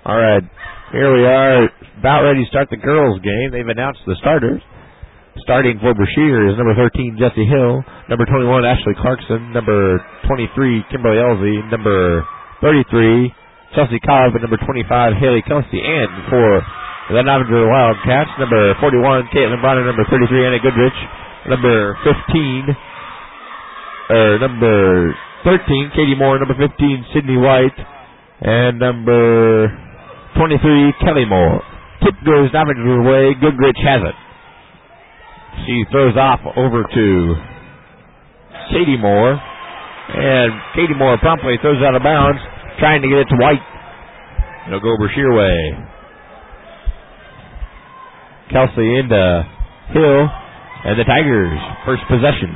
All right, here we are, about ready to start the girls' game. They've announced the starters. Starting for Brashear is number 13, Jesse Hill, number 21, Ashley Clarkson, number 23, Kimberly Elsie, number 33, Chelsea Cobb, and number 25, Haley Kelsey. And for the Novinger Wildcats, number 41, Caitlin Bronner, number 33, Anna Goodrich, number 13, Katie Moore, number 15, Sydney White, and number 23, Kelly Moore. Tip goes Novinger way, Goodrich has it. She throws off over to Katie Moore, and Katie Moore promptly throws out of bounds, trying to get it to White. It'll go Brashear way. Kelsey into Hill, and the Tigers first possession.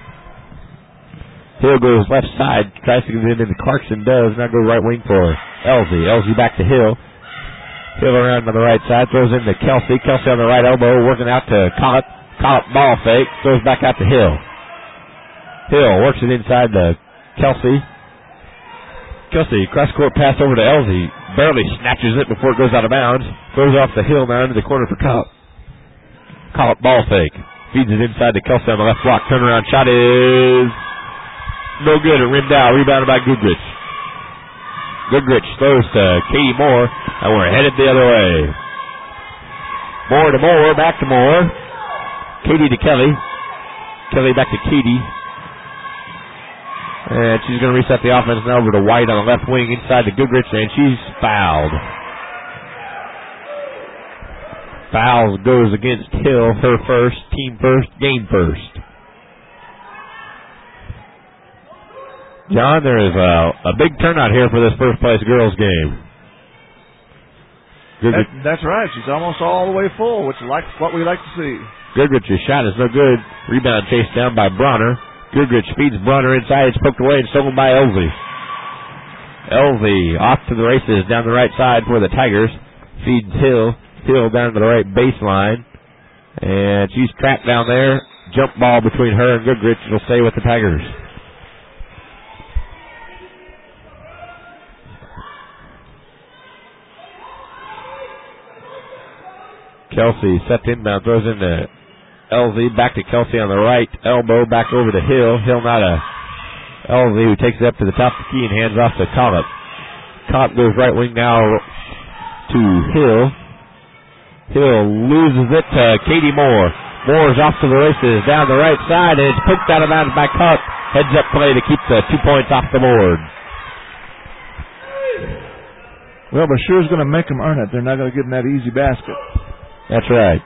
Hill goes left side, tries to get it into Clarkson, does not go right wing for Elsie. Elsie back to Hill. Hill around on the right side, throws into Kelsey. Kelsey on the right elbow, working out to Collett. Collett ball fake, throws back out to Hill. Hill works it inside to Kelsey. Kelsey, cross-court pass over to Elsie. Barely snatches it before it goes out of bounds. Throws off the Hill now into the corner for Collett. Collett ball fake. Feeds it inside to Kelsey on the left block. Turnaround shot is no good. It rimmed out. Rebounded by Goodrich. Goodrich throws to Katie Moore, and we're headed the other way. Moore to Moore, back to Moore. Katie to Kelly. Kelly back to Katie. And she's going to reset the offense now over to White on the left wing inside to Goodrich, and she's fouled. Foul goes against Hill, her first, team first, game first. John, there is a big turnout here for this first place girls game. That's right. She's almost all the way full, which is what we like to see. Goodrich's shot is no good. Rebound chased down by Bronner. Goodrich feeds Bronner inside. It's poked away and stolen by Elsie. Elsie off to the races down the right side for the Tigers. Feeds Hill. Hill down to the right baseline. And she's trapped down there. Jump ball between her and Goodrich. It'll stay with the Tigers. Kelsey sets inbound, throws into Elsie, back to Kelsey on the right elbow, back over to Hill. Hill now to Elsie, who takes it up to the top of the key and hands off to Collett. Collett goes right wing now to Hill. Hill loses it to Katie Moore. Moore's off to the races down the right side, and it's poked out of bounds by Collett. Heads up play to keep the 2 points off the board. Well, but sure is going to make them earn it. They're not going to get in that easy basket. That's right.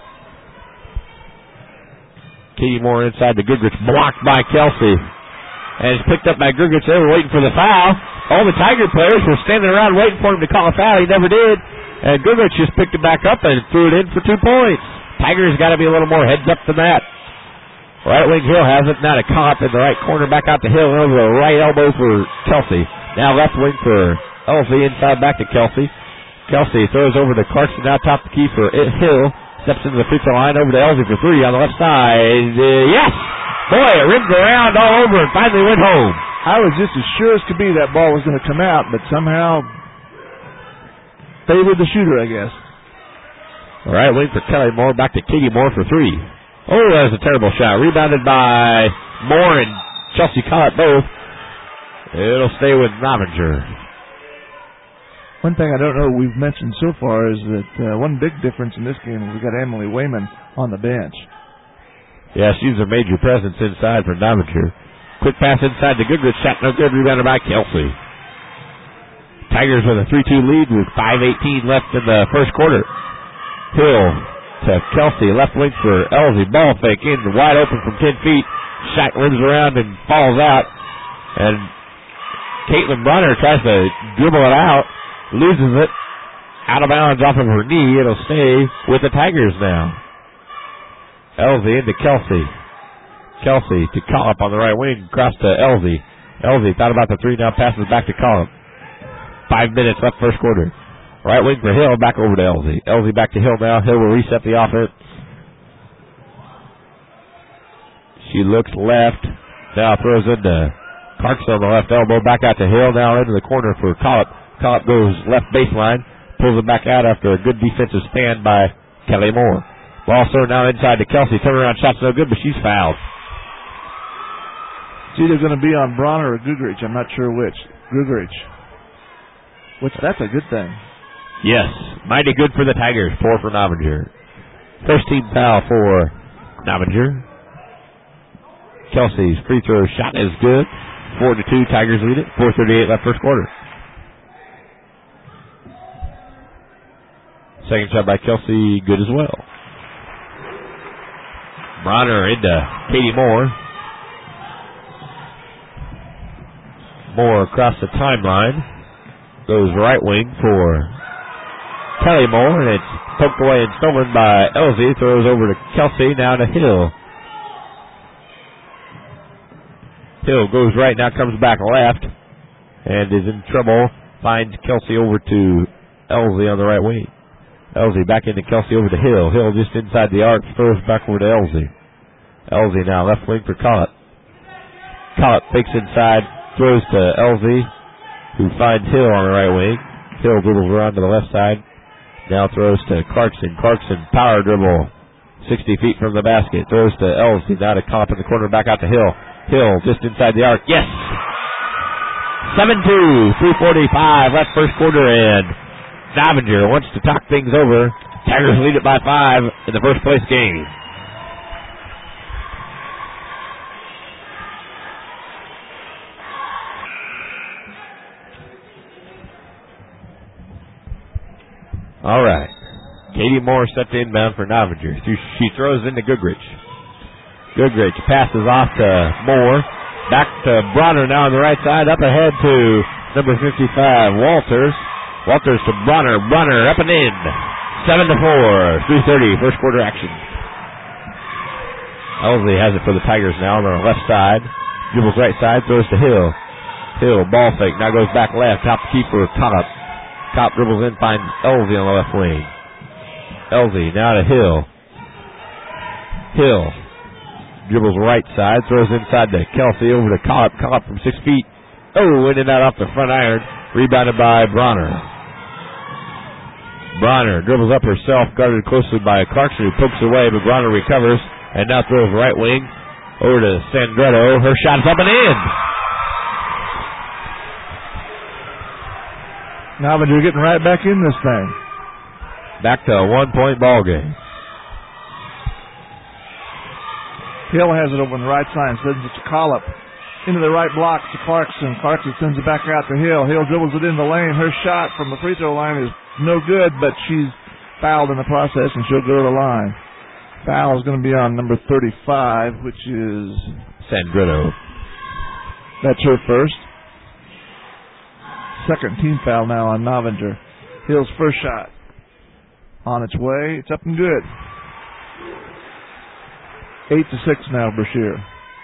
Katie Moore inside to Goodrich, blocked by Kelsey. And it's picked up by Goodrich. They were waiting for the foul. All the Tiger players were standing around waiting for him to call a foul. He never did. And Goodrich just picked it back up and threw it in for 2 points. Tigers got to be a little more heads up than that. Right wing Hill has it. Now to Collett in the right corner. Back out to Hill. And over the right elbow for Kelsey. Now left wing for Elsie. Inside back to Kelsey. Kelsey throws over to Clarkson, now top the key for Hill. Steps into the free throw line, over to Elsie for three on the left side. Yes! Boy, it rimmed around all over and finally went home. I was just as sure as could be that ball was going to come out, but somehow favored the shooter, I guess. All right, waiting for Kelly Moore, back to Katie Moore for three. Oh, that was a terrible shot. Rebounded by Moore and Chelsea Collett both. It'll stay with Novinger. One thing I don't know we've mentioned so far is that one big difference in this game is we got Emily Wayman on the bench. Yeah, she's a major presence inside for Novinger. Quick pass inside to Goodrich. Shot no good. Rebounded by Kelsey. Tigers with a 3-2 lead with 5:18 left in the first quarter. Hill to Kelsey. Left wing for Elsie. Ball fake in. Wide open from 10 feet. Shot rims around and falls out. And Caitlin Bronner tries to dribble it out. Loses it. Out of bounds off of her knee. It'll stay with the Tigers now. Elsie into Kelsey. Kelsey to Collett on the right wing. Across to Elsie. Elsie thought about the three. Now passes back to Collett. 5 minutes left first quarter. Right wing for Hill. Back over to Elsie. Elsie back to Hill now. Hill will reset the offense. She looks left. Now throws into Clarkson on the left elbow. Back out to Hill. Now into the corner for Collett. Collett goes left baseline. pulls it back out after a good defensive stand by Kelly Moore. Ball thrown now inside to Kelsey. Turnaround shot's no good, but she's fouled. It's either going to be on Bronner or Gugrich. I'm not sure which. Gugrich. That's a good thing. Yes, mighty good for the Tigers. 4 for Novinger. First team foul for Novinger. Kelsey's free throw shot is good. 4-2, Tigers lead it. 4:38 left first quarter. Second shot by Kelsey, good as well. Bronner into Katie Moore. Moore across the timeline. Goes right wing for Kelly Moore, and it's poked away and stolen by Elsie. Throws over to Kelsey, now to Hill. Hill goes right, now comes back left, and is in trouble. Finds Kelsey over to Elsie on the right wing. Elsie back into Kelsey over to Hill. Hill just inside the arc, throws back over to Elsie. Elsie now left wing for Collett. Collett fakes inside, throws to Elsie, who finds Hill on the right wing. Hill dribbles around to the left side. Now throws to Clarkson. Clarkson power dribble 60 feet from the basket. Throws to Elsie. Now to Collett in the corner, back out to Hill. Hill just inside the arc. Yes! 7-2, 3:45 left first quarter, and Novinger wants to talk things over. Tigers lead it by 5 in the first place game. All right. Katie Moore set to inbound for Novinger. She throws into Gugrich. Gugrich passes off to Moore. Back to Bronner now on the right side. Up ahead to number 55, Walters. Walters to Bronner. Bronner up and in. 7-4. 3:30 first quarter action. Elsie has it for the Tigers now on the left side. Dribbles right side. Throws to Hill. Hill ball fake. Now goes back left. Top keeper Collett. Cop dribbles in. Finds Elsie on the left wing. Elsie now to Hill. Hill dribbles right side, throws inside to Kelsey, over to Collett. Collett from 6 feet. Oh, in and out off the front iron. Rebounded by Bronner. Bronner dribbles up herself, guarded closely by Clarkson, who pokes away, but Bronner recovers, and now throws right wing over to Sandretto. Her shot's up and in. Now but you're getting right back in this thing. Back to a 1-point ball game. Hill has it over on the right side, sends it to Collett. Into the right block to Clarkson. Clarkson sends it back out to Hill. Hill dribbles it in the lane. Her shot from the free throw line is no good, but she's fouled in the process, and she'll go to the line. Foul is going to be on number 35, which is Sandretto. That's her first. Second team foul now on Novinger. Hill's first shot on its way. It's up and good. 8-6 now, Brashear.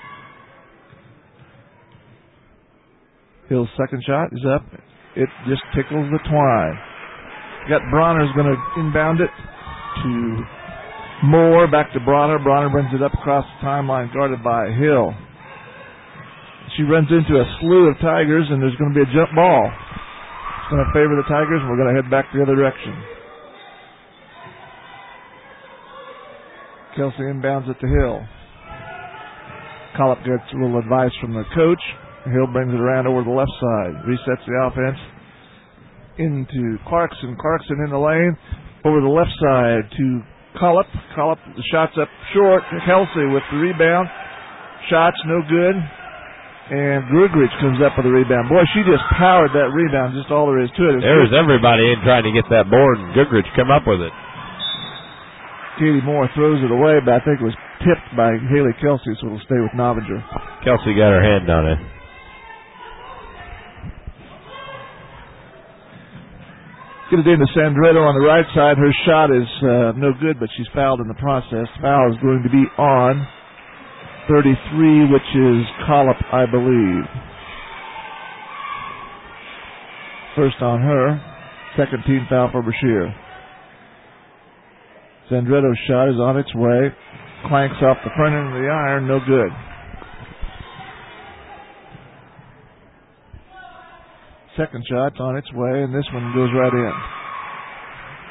Hill's second shot is up. It just tickles the twine. Got Bronner's going to inbound it to Moore. Back to Bronner. Bronner brings it up across the timeline, guarded by Hill. She runs into a slew of Tigers, and there's going to be a jump ball. It's going to favor the Tigers, and we're going to head back the other direction. Kelsey inbounds it to Hill. Collett gets a little advice from the coach. Hill brings it around over the left side. Resets the offense into Clarkson. Clarkson in the lane. Over the left side to Collett. Collett, the shot's up short. Kelsey with the rebound. Shot's no good. And Gugrich comes up with the rebound. Boy, she just powered that rebound. Just all there is to it. There was everybody in trying to get that board, and Gugrich come up with it. Katie Moore throws it away, but I think it was tipped by Haley Kelsey, so it'll stay with Novinger. Kelsey got her hand on it. Get it into Sandretto on the right side. Her shot is no good, but she's fouled in the process. Foul is going to be on 33, which is Collett, I believe. First on her. Second team foul for Brashear. Sandretto's shot is on its way. Clanks off the front end of the iron. No good. Second shot's on its way, and this one goes right in.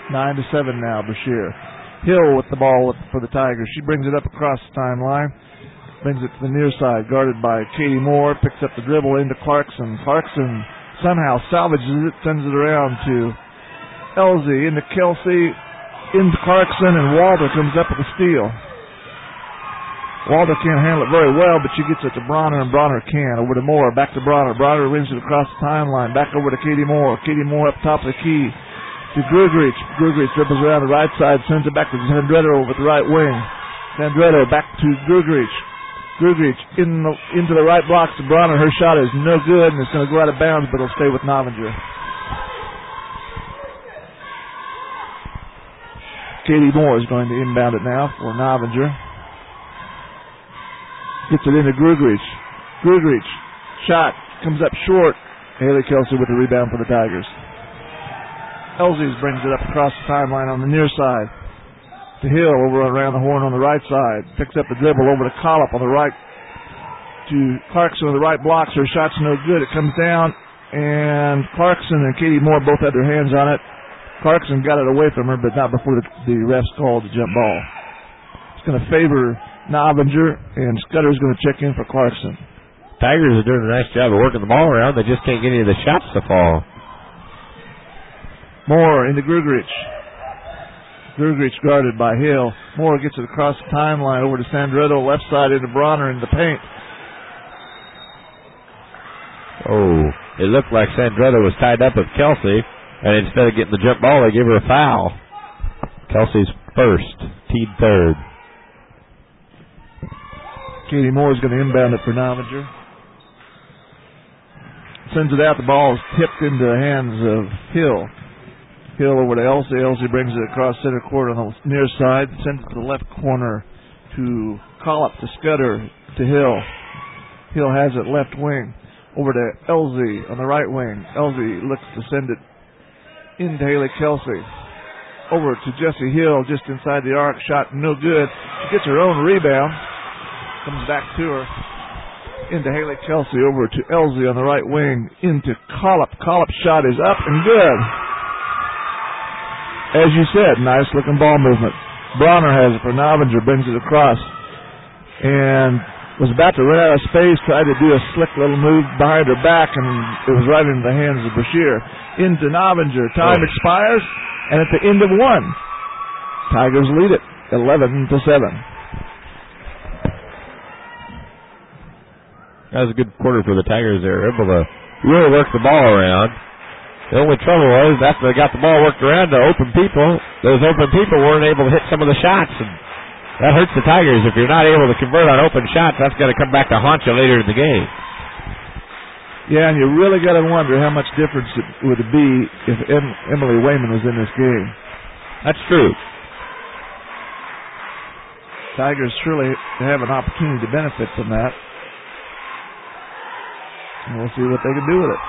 9-7 now, Brashear. Hill with the ball for the Tigers. She brings it up across the timeline. Brings it to the near side, guarded by Katie Moore. Picks up the dribble into Clarkson. Clarkson somehow salvages it, sends it around to Elsie, into Kelsey, into Clarkson, and Walter comes up with a steal. Walter can't handle it very well, but she gets it to Bronner, and Bronner can. Over to Moore, back to Bronner. Bronner wins it across the timeline, back over to Katie Moore. Katie Moore up top of the key to Grugrich. Grugrich dribbles around the right side, sends it back to Sandretto over the right wing. Sandretto back to Grugrich. Grugrich into the right blocks to Bronner. Her shot is no good, and it's going to go out of bounds, but it'll stay with Novinger. Katie Moore is going to inbound it now for Novinger. Gets it into Grugrich. Grugrich. Shot. Comes up short. Haley Kelsey with the rebound for the Tigers. Elsies brings it up across the timeline on the near side. To Hill over around the horn on the right side. Picks up the dribble over to Collop on the right. To Clarkson on the right blocks. Her shot's no good. It comes down, and Clarkson and Katie Moore both had their hands on it. Clarkson got it away from her, but not before the refs called the jump ball. It's going to favor Novinger, and Scudder's going to check in for Clarkson. Tigers are doing a nice job of working the ball around. They just can't get any of the shots to fall. Moore into Grugrich. Grugrich guarded by Hill. Moore gets it across the timeline over to Sandretto, left side into Bronner in the paint. Oh, it looked like Sandretto was tied up with Kelsey, and instead of getting the jump ball, they gave her a foul. Kelsey's first, team third. Katie Moore is going to inbound it for Novinger. Sends it out. The ball is tipped into the hands of Hill. Hill over to Elsie. Elsie brings it across center court on the near side. Sends it to the left corner to Collop, to Scudder, to Hill. Hill has it left wing. Over to Elsie on the right wing. Elsie looks to send it into Haley Kelsey. Over to Jessie Hill just inside the arc. Shot no good. She gets her own rebound. Comes back to her. Into Haley Kelsey. Over to Elsie on the right wing. Into Collop. Collop's shot is up and good. As you said, nice looking ball movement. Bronner has it for Novinger, brings it across, and was about to run out of space, tried to do a slick little move behind her back, and it was right into the hands of Brashear. Into Novinger. Time expires, and at the end of one, Tigers lead it 11-7. That was a good quarter for the Tigers. They were able to really work the ball around. The only trouble was after they got the ball worked around to open people, those open people weren't able to hit some of the shots, and that hurts the Tigers. If you're not able to convert on open shots, that's going to come back to haunt you later in the game. Yeah, and you really got to wonder how much difference it would be if Emily Wayman was in this game. That's true. Tigers surely have an opportunity to benefit from that. And we'll see what they can do with it.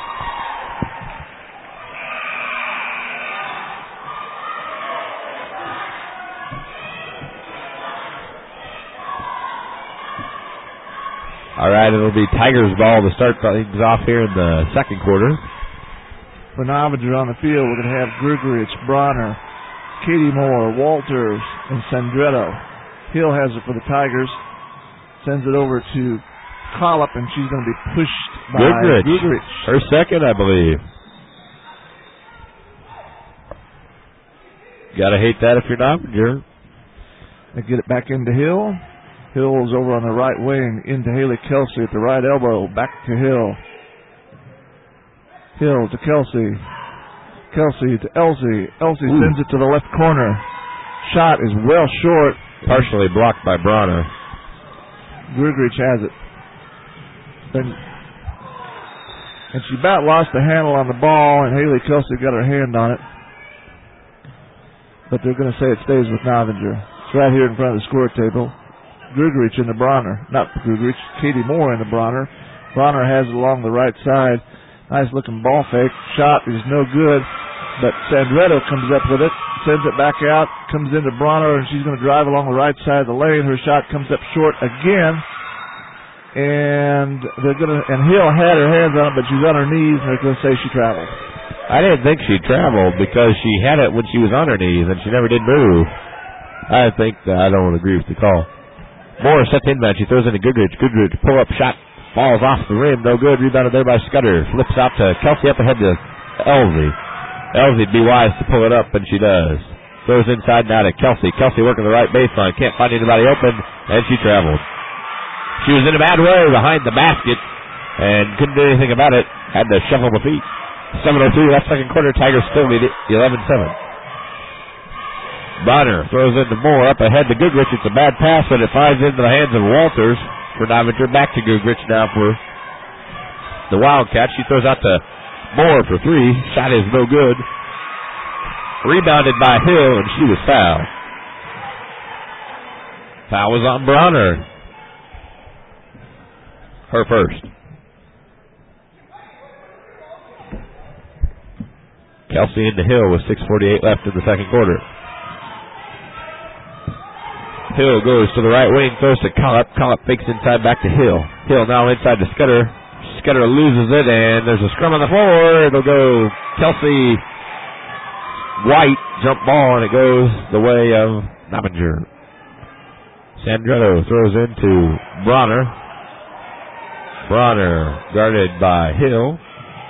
All right, it'll be Tigers ball to start things off here in the second quarter. For Novinger on the field, we're going to have Grugrich, Bronner, Katie Moore, Walters, and Sandretto. Hill has it for the Tigers. Sends it over to Collop, and she's going to be pushed by Grugrich. Her second, I believe. Gotta hate that if you're Novinger. They get it back into Hill. Hill's over on the right wing into Haley Kelsey at the right elbow. Back to Hill. Hill to Kelsey. Kelsey to Elsie. Elsie sends it to the left corner. Shot is well short. Partially blocked by Bronner. Grugrich has it. And she about lost the handle on the ball, and Haley Kelsey got her hand on it. But they're going to say it stays with Novinger. It's right here in front of the score table. Grugrich in the Bronner. Not Grugrich. Katie Moore in the Bronner. Bronner has it along the right side. Nice looking ball fake. Shot is no good. But Sandretto comes up with it. Sends it back out. Comes into Bronner, and she's going to drive along the right side of the lane. Her shot comes up short again. And they're going to, and Hill had her hands on it, but she's on her knees, and they're going to say she traveled. I didn't think she traveled because she had it when she was on her knees and she never did move. I don't agree with the call. Moore sets inbound. She throws into Goodrich. Goodrich pull-up shot falls off the rim. No good. Rebounded there by Scudder. Flips out to Kelsey up ahead to Elsie. Elsie'd be wise to pull it up, and she does. Throws inside now to Kelsey. Kelsey working the right baseline. Can't find anybody open, and she traveled. She was in a bad way behind the basket and couldn't do anything about it. Had to shuffle the feet. 7:03 left second quarter. Tigers still lead it 11-7. Bonner throws into Moore up ahead to Goodrich. It's a bad pass, but it finds into the hands of Walters for Novinger. Back to Goodrich now for the Wildcats. She throws out to Moore for three. Shot is no good. Rebounded by Hill, and she was fouled. Foul was on Bronner. Her first. Kelsey into Hill with 6:48 left in the second quarter. Hill goes to the right wing, throws to Collop. Collop fakes inside back to Hill. Hill now inside to Scudder. Scudder loses it, and there's a scrum on the floor. It'll go Kelsey White, jump ball, and it goes the way of Novinger. Sandretto throws into Bronner. Bronner guarded by Hill.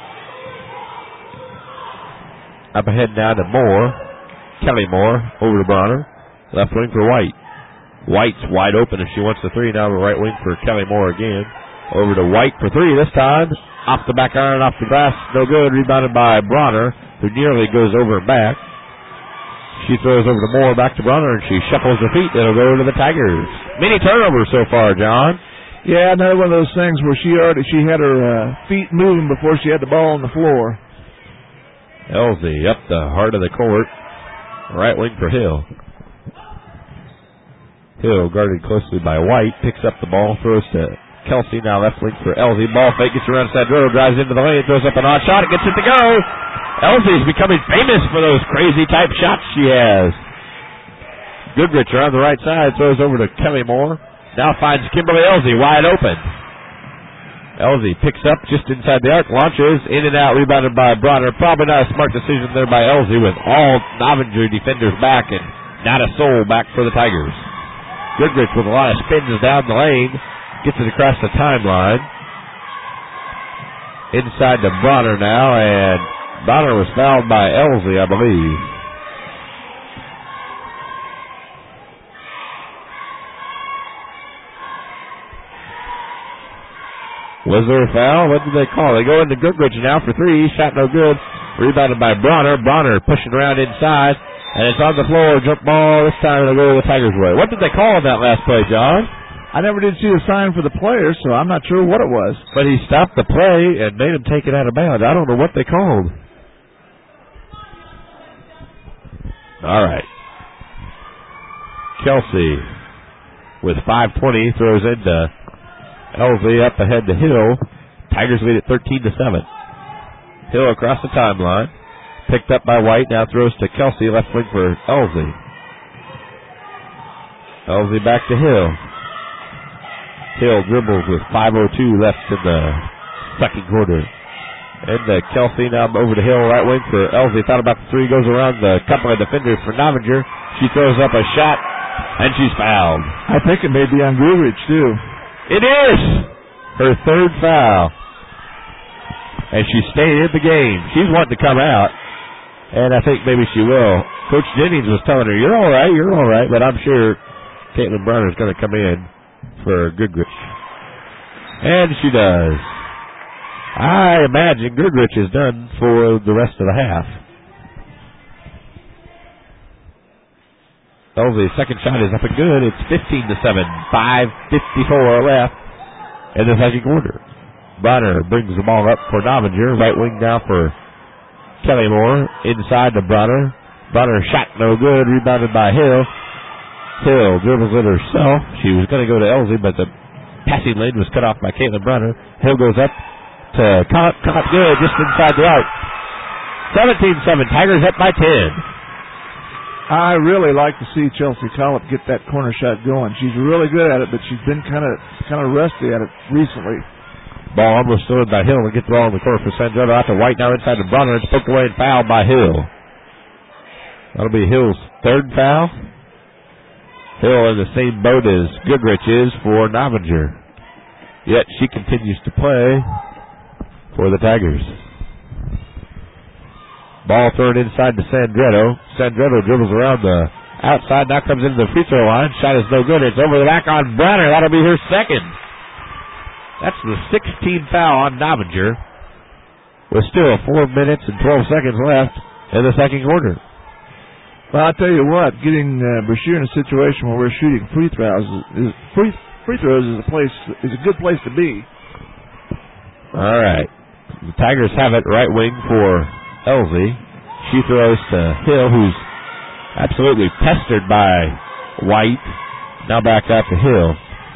Up ahead now to Moore. Kelly Moore over to Bronner. Left wing for White. White's wide open if she wants the three. Now the right wing for Kelly Moore again. Over to White for three this time. Off the back iron, off the glass. No good. Rebounded by Bronner, who nearly goes over and back. She throws over to Moore, back to Bronner, and she shuffles her feet. It'll go to the Tigers. Many turnovers so far, John. Yeah, another one of those things where she had her feet moving before she had the ball on the floor. Elsie up the heart of the court. Right wing for Hill. Hill guarded closely by White. Picks up the ball. Throws to Kelsey. Now left wing for Elsie. Ball fake. Gets around Sandro. Drives into the lane. Throws up an odd shot. It gets it to go. Elsie's becoming famous for those crazy type shots she has. Goodrich around the right side. Throws over to Kelly Moore. Now finds Kimberly Elsie wide open. Elsie picks up just inside the arc, launches, in and out, rebounded by Bronner. Probably not a smart decision there by Elsie with all Novinger defenders back and not a soul back for the Tigers. Goodrich with a lot of spins down the lane, gets it across the timeline. Inside to Bronner now, and Bronner was fouled by Elsie, I believe. Was there a foul? What did they call? They go into Goodrich now for three. Shot no good. Rebounded by Bronner. Bronner pushing around inside. And it's on the floor. Jump ball. This time it'll go the Tigers' way. What did they call on that last play, John? I never did see a sign for the player, so I'm not sure what it was. But he stopped the play and made him take it out of bounds. I don't know what they called. All right. Kelsey with 5:20 throws into Elsie up ahead to Hill. Tigers lead at 13-7. Hill across the timeline. Picked up by White. Now throws to Kelsey. Left wing for Elsie. Elsie back to Hill. Hill dribbles with 5:02 left in the second quarter. And Kelsey now over to Hill. Right wing for Elsie. Thought about the three. Goes around the couple of defenders for Novinger. She throws up a shot. And she's fouled. I think it may be on Goodrich, too. It is her third foul. And she stayed in the game. She's wanting to come out. And I think maybe she will. Coach Jennings was telling her, you're all right. But I'm sure Caitlin Bronner's going to come in for Goodrich. And she does. I imagine Goodrich is done for the rest of the half. Elsie's second shot is up and good. It's 15-7. 5:54 left in the second quarter. Bronner brings the ball up for Novinger. Right wing now for Kelly Moore. Inside to Bronner. Bronner shot no good. Rebounded by Hill. Hill dribbles it herself. She was going to go to Elsie, but the passing lane was cut off by Caitlin Bronner. Hill goes up to Collop. Collop good just inside the arc. 17-7. Tigers up by 10. I really like to see Chelsea Collop get that corner shot going. She's really good at it, but she's been kind of rusty at it recently. Ball almost stolen by Hill and gets the ball in the corner for Sandretto. Out to White, now inside to Bronner. It's poked away and fouled by Hill. That'll be Hill's third foul. Hill in the same boat as Goodrich is for Novinger. Yet she continues to play for the Tigers. Ball thrown inside to Sandretto. Sandretto dribbles around the outside, now comes into the free throw line. Shot is no good. It's over the back on Bronner. That'll be her second. That's the 16th foul on Novinger, with still 4 minutes and 12 seconds left in the second quarter. Well, I'll tell you what, getting Brashear in a situation where we're shooting free throws is a good place to be. All right. The Tigers have it right wing for Elsie. She throws to Hill, who's absolutely pestered by White. Now back out to Hill.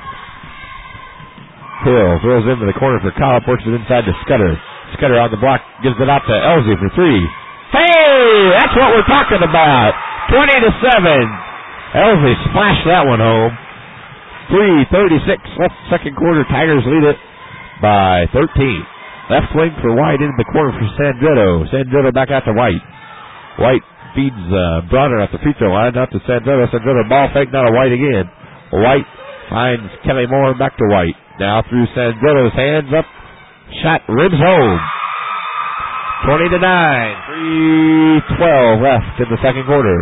Hill throws into the corner for Collop, works it inside to Scudder. Scudder on the block, gives it out to Elsie for three. Hey, that's what we're talking about. 20-7. Elsie splashed that one home. 3:36 left second quarter. Tigers lead it by 13. Left wing for White into the corner for Sandretto. Sandretto back out to White. White feeds Bronner at the free throw line. Out to Sandretto. Sandretto ball fake, now to White again. White finds Kelly Moore, back to White. Now through Sandretto's hands up. Shot ribs home. 20-9. 3:12 left in the second quarter.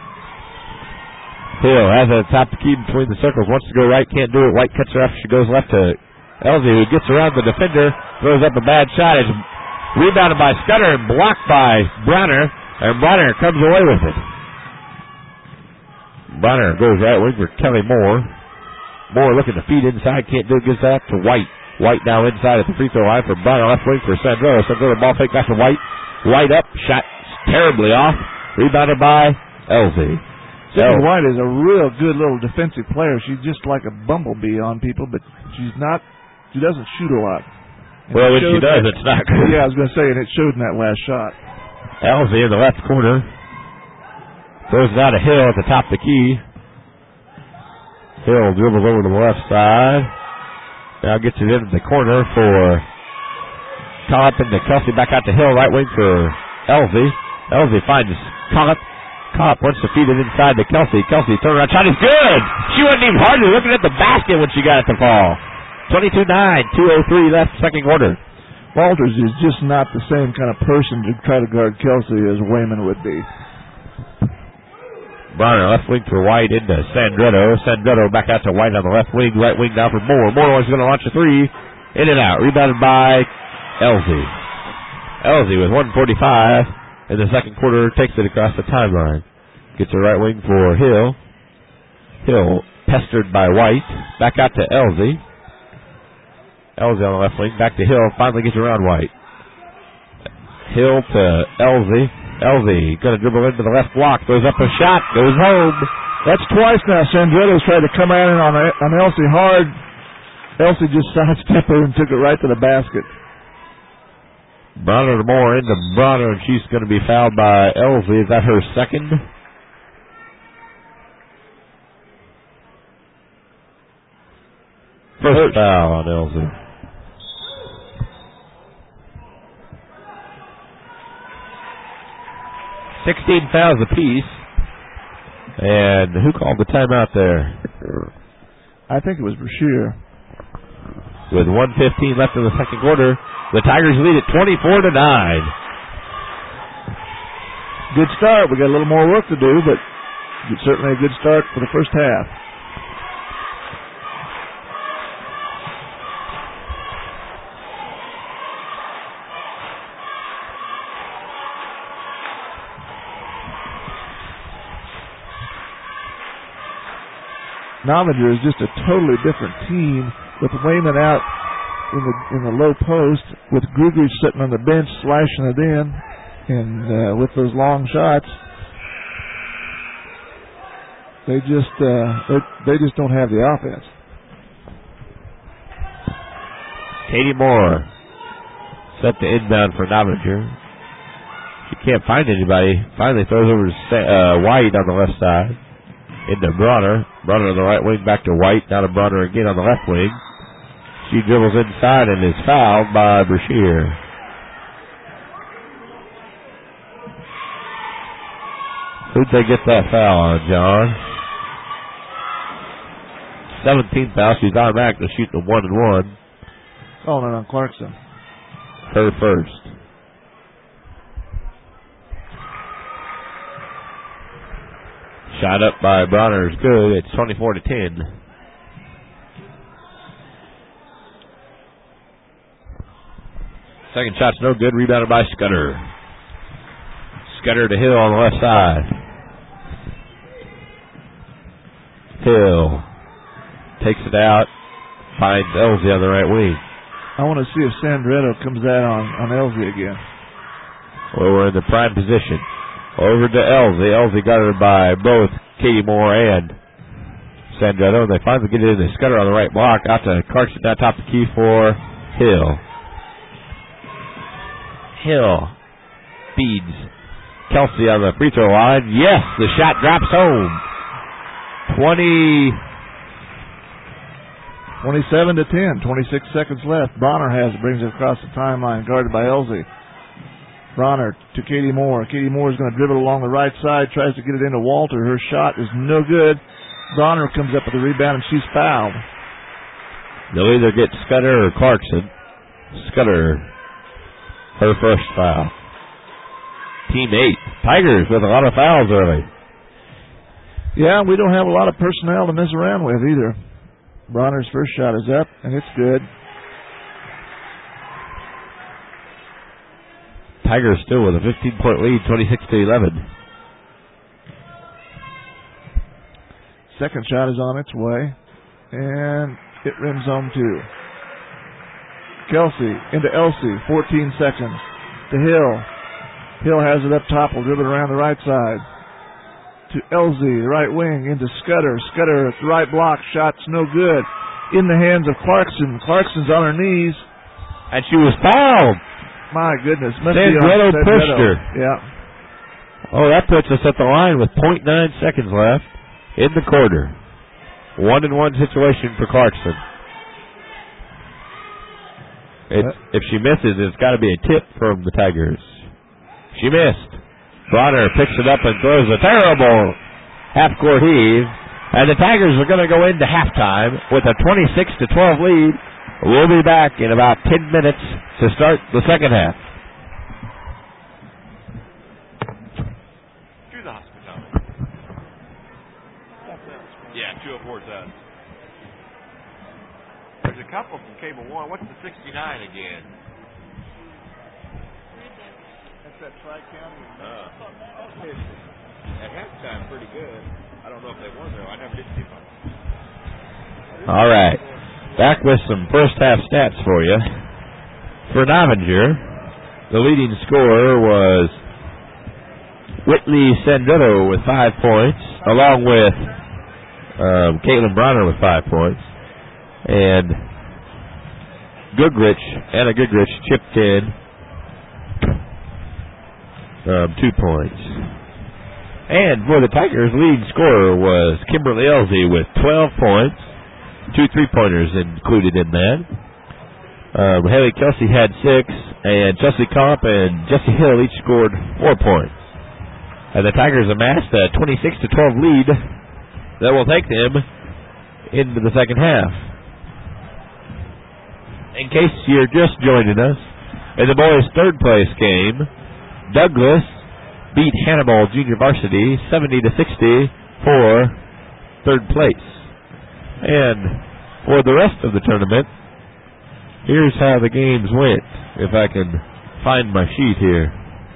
Hill has it at the top of the key between the circles. Wants to go right, can't do it. White cuts her off. She goes left to Elsie, who gets around the defender. Throws up a bad shot. It's rebounded by Scudder and blocked by Bronner. And Bronner comes away with it. Bronner goes right wing for Kelly Moore. Moore looking to feed inside. Can't do it. Gives that to White. White now inside at the free throw line for Bronner. Left wing for Sandretto. Sandretto ball fake back to White. White up. Shot terribly off. Rebounded by Elsie. Sydney White is a real good little defensive player. She's just like a bumblebee on people, but she doesn't shoot a lot. And well, when she does, it's not good. Yeah, I was going to say, and it showed in that last shot. Elsie in the left corner. Throws it out of Hill at the top of the key. Hill dribbles over to the left side. Now gets it into the corner for Collop and Kelsey. Back out to Hill, right wing for Elsie. Elsie finds Collop. Collop wants to feed it inside to Kelsey. Kelsey turn around shot is good. She wasn't even hardly looking at the basket when she got it to fall. 22-9, 2:03 left second quarter. Walters is just not the same kind of person to try to guard Kelsey as Wayman would be. Bronner left wing for White into Sandretto. Sandretto back out to White on the left wing. Right wing now for Moore. Moore is going to launch a three. In and out. Rebounded by Elsie. Elsie with 1:45 in the second quarter takes it across the timeline. Gets a right wing for Hill. Hill pestered by White. Back out to Elsie. Elsie on the left wing. Back to Hill. Finally gets around White. Hill to Elsie. Elsie going to dribble into the left block. Goes up a shot. Goes home. That's twice now. Sandretto's tried to come in on Elsie hard. Elsie just sidestepped her and took it right to the basket. Bronner to Moore into Bronner, and she's going to be fouled by Elsie. Is that her second? First foul on Elsie. $16 fouls apiece. And who called the timeout there? I think it was Brashear. With 1:15 left in the second quarter, the Tigers lead at 24-9. Good start. We got a little more work to do, but it's certainly a good start for the first half. Novinger is just a totally different team with Wayman out in the low post, with Goodrich sitting on the bench slashing it in, and with those long shots, they just don't have the offense. Katie Moore set the inbound for Novinger. She can't find anybody. Finally throws over to White on the left side. Into Bronner. Bronner on the right wing, back to White. Now to Bronner again on the left wing. She dribbles inside and is fouled by Brashear. Who'd they get that foul on, John? 17th foul. She's automatically shooting the 1-and-1. Calling it on Clarkson. Her first. Shot up by Bronner is good. It's 24-10. Second shot's no good. Rebounded by Scudder. Scudder to Hill on the left side. Hill takes it out. Finds Elsie on the right wing. I want to see if Sandretto comes out on Elsie again. Well, we're in the prime position. Over to Elsie. Elsie guarded by both Katie Moore and Sandretto. And they finally get it in. They Scudder on the right block. Out to Clarkson down top of the key for Hill. Hill feeds Kelsey on the free throw line. Yes, the shot drops home. 27-10. 26 seconds left. Bronner has it. Brings it across the timeline. Guarded by Elsie. Bronner to Katie Moore. Katie Moore is going to dribble along the right side. Tries to get it into Walter. Her shot is no good. Bronner comes up with the rebound and she's fouled. They'll either get Scudder or Clarkson. Scudder, her first foul. Team 8. Tigers with a lot of fouls early. Yeah, we don't have a lot of personnel to mess around with either. Bronner's first shot is up, and it's good. Tigers still with a 15-point lead, 26-11. Second shot is on its way, and it rims home too. Kelsey into Elsie, 14 seconds. To Hill. Hill has it up top, will dribble around the right side. To Elsie, the right wing, into Scudder. Scudder at the right block, shot's no good. In the hands of Clarkson. Clarkson's on her knees. And she was fouled. My goodness. Sandretto pushed her. Yeah. Oh, that puts us at the line with 0.9 seconds left in the quarter. 1-and-1 situation for Clarkson. If she misses, it's got to be a tip from the Tigers. She missed. Bronner picks it up and throws a terrible half-court heave. And the Tigers are going to go into halftime with a 26-12 lead. We'll be back in about 10 minutes to start the second half. To the hospitality. Yeah, 204 is that. There's a couple from Cable One. What's the 69 again? That's that Tri-County. At halftime, pretty good. I don't know if they won, though. I never did see them. All right. Back with some first-half stats for you. For Novinger, the leading scorer was Whitley Sandretto with 5 points, along with Caitlin Bronner with 5 points. And Anna Goodrich chipped in 2 points. And for the Tigers, leading scorer was Kimberly Elsie with 12 points. 2 3-pointers included in that. Haley Kelsey had 6, and Chelsea Comp and Jessie Hill each scored 4 points. And the Tigers amassed a 26-12 lead that will take them into the second half. In case you're just joining us, in the boys' third-place game, Douglas beat Hannibal Junior Varsity 70-60 for third place. And for the rest of the tournament, here's how the games went, if I can find my sheet here.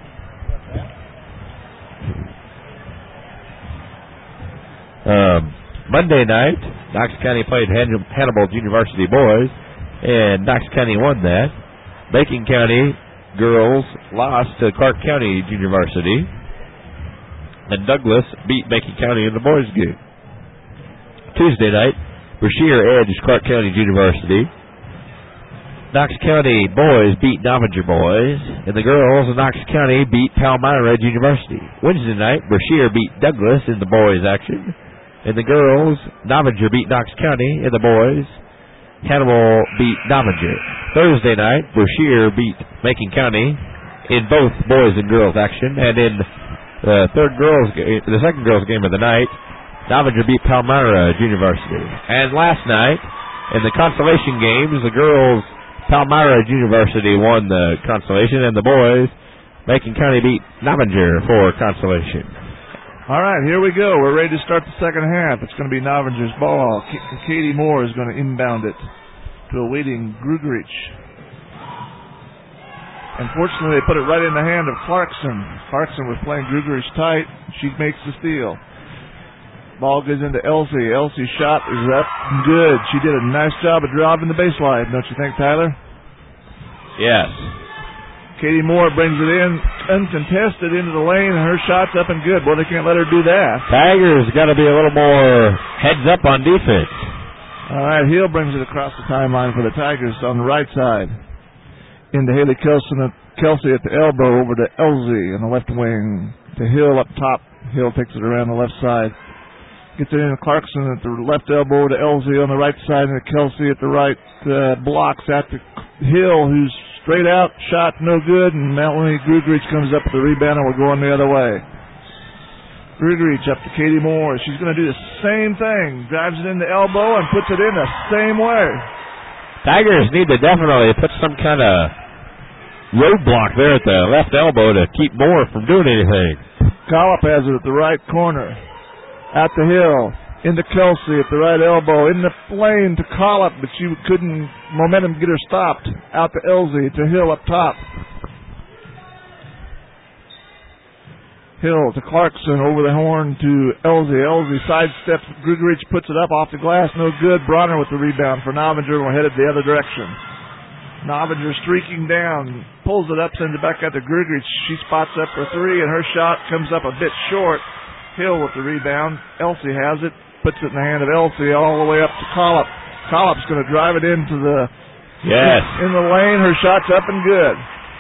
Monday night, Knox County played Hannibal Junior Varsity boys, and Knox County won that. Macon County girls lost to Clark County Junior Varsity, and Douglas beat Macon County in the boys' game. Tuesday night, Brashear edged Clark County Junior Varsity. Knox County boys beat Novinger boys, and the girls of Knox County beat Palmyra Junior Varsity. Wednesday night, Brashear beat Douglas in the boys' action, and the girls, Novinger beat Knox County in the boys. Hannibal beat Novinger. Thursday night, Brashear beat Macon County in both boys and girls action. And in the second girls game of the night, Novinger beat Palmyra Junior Varsity. And last night, in the consolation games, the girls, Palmyra Junior Varsity won the consolation, and the boys, Macon County beat Novinger for consolation. All right, here we go. We're ready to start the second half. It's going to be Novinger's ball. Katie Moore is going to inbound it to a waiting Grugerich. Unfortunately, they put it right in the hand of Clarkson. Clarkson was playing Grugerich tight. She makes the steal. Ball goes into Elsie. Elsie's shot is up and good. She did a nice job of driving the baseline, don't you think, Tyler? Yes. Katie Moore brings it in, uncontested into the lane, and her shot's up and good. Boy, they can't let her do that. Tigers got to be a little more heads up on defense. All right, Hill brings it across the timeline for the Tigers on the right side. Into Haley Kelsey at the elbow, over to Elsie on the left wing. To Hill up top. Hill takes it around the left side. Gets it in to Clarkson at the left elbow, to Elsie on the right side, and to Kelsey at the right. Blocks out to Hill, who's straight out, shot no good, and Melanie Grugerich comes up with the rebound, and we're going the other way. Grugerich up to Katie Moore. She's going to do the same thing. Drives it in the elbow and puts it in the same way. Tigers need to definitely put some kind of roadblock there at the left elbow to keep Moore from doing anything. Collop has it at the right corner. Out the Hill. Into Kelsey at the right elbow. In the lane to Collop, but she couldn't momentum get her stopped. Out to Elsie. To Hill up top. Hill to Clarkson over the horn to Elsie. Elsie sidesteps. Grugerich puts it up off the glass. No good. Bronner with the rebound for Novinger. We're headed the other direction. Novinger streaking down. Pulls it up. Sends it back out to Grugerich. She spots up for three, and her shot comes up a bit short. Hill with the rebound. Elsie has it. Puts it in the hand of Elsie all the way up to Collop. Collop's going to drive it into the in the lane. Her shot's up and good.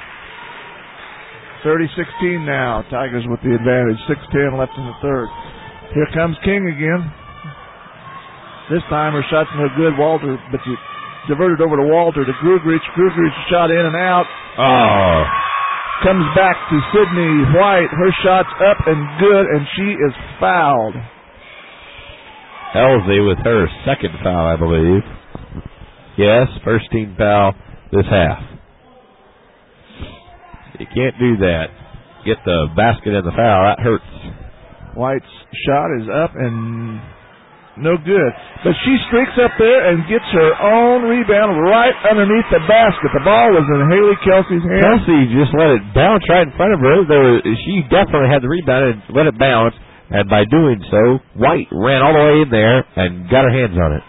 30-16 now. Tigers with the advantage. 6:10 left in the third. Here comes King again. This time her shot's no good. Walter, but she diverted over to Walter to Grugerich. Grugerich shot in and out. Oh. Comes back to Sydney White. Her shot's up and good, and she is fouled. Elsie with her second foul, I believe. Yes, first team foul this half. You can't do that. Get the basket and the foul. That hurts. White's shot is up and no good. But she streaks up there and gets her own rebound right underneath the basket. The ball was in Haley Kelsey's hand. Kelsey just let it bounce right in front of her. She definitely had the rebound and let it bounce. And by doing so, White ran all the way in there and got her hands on it.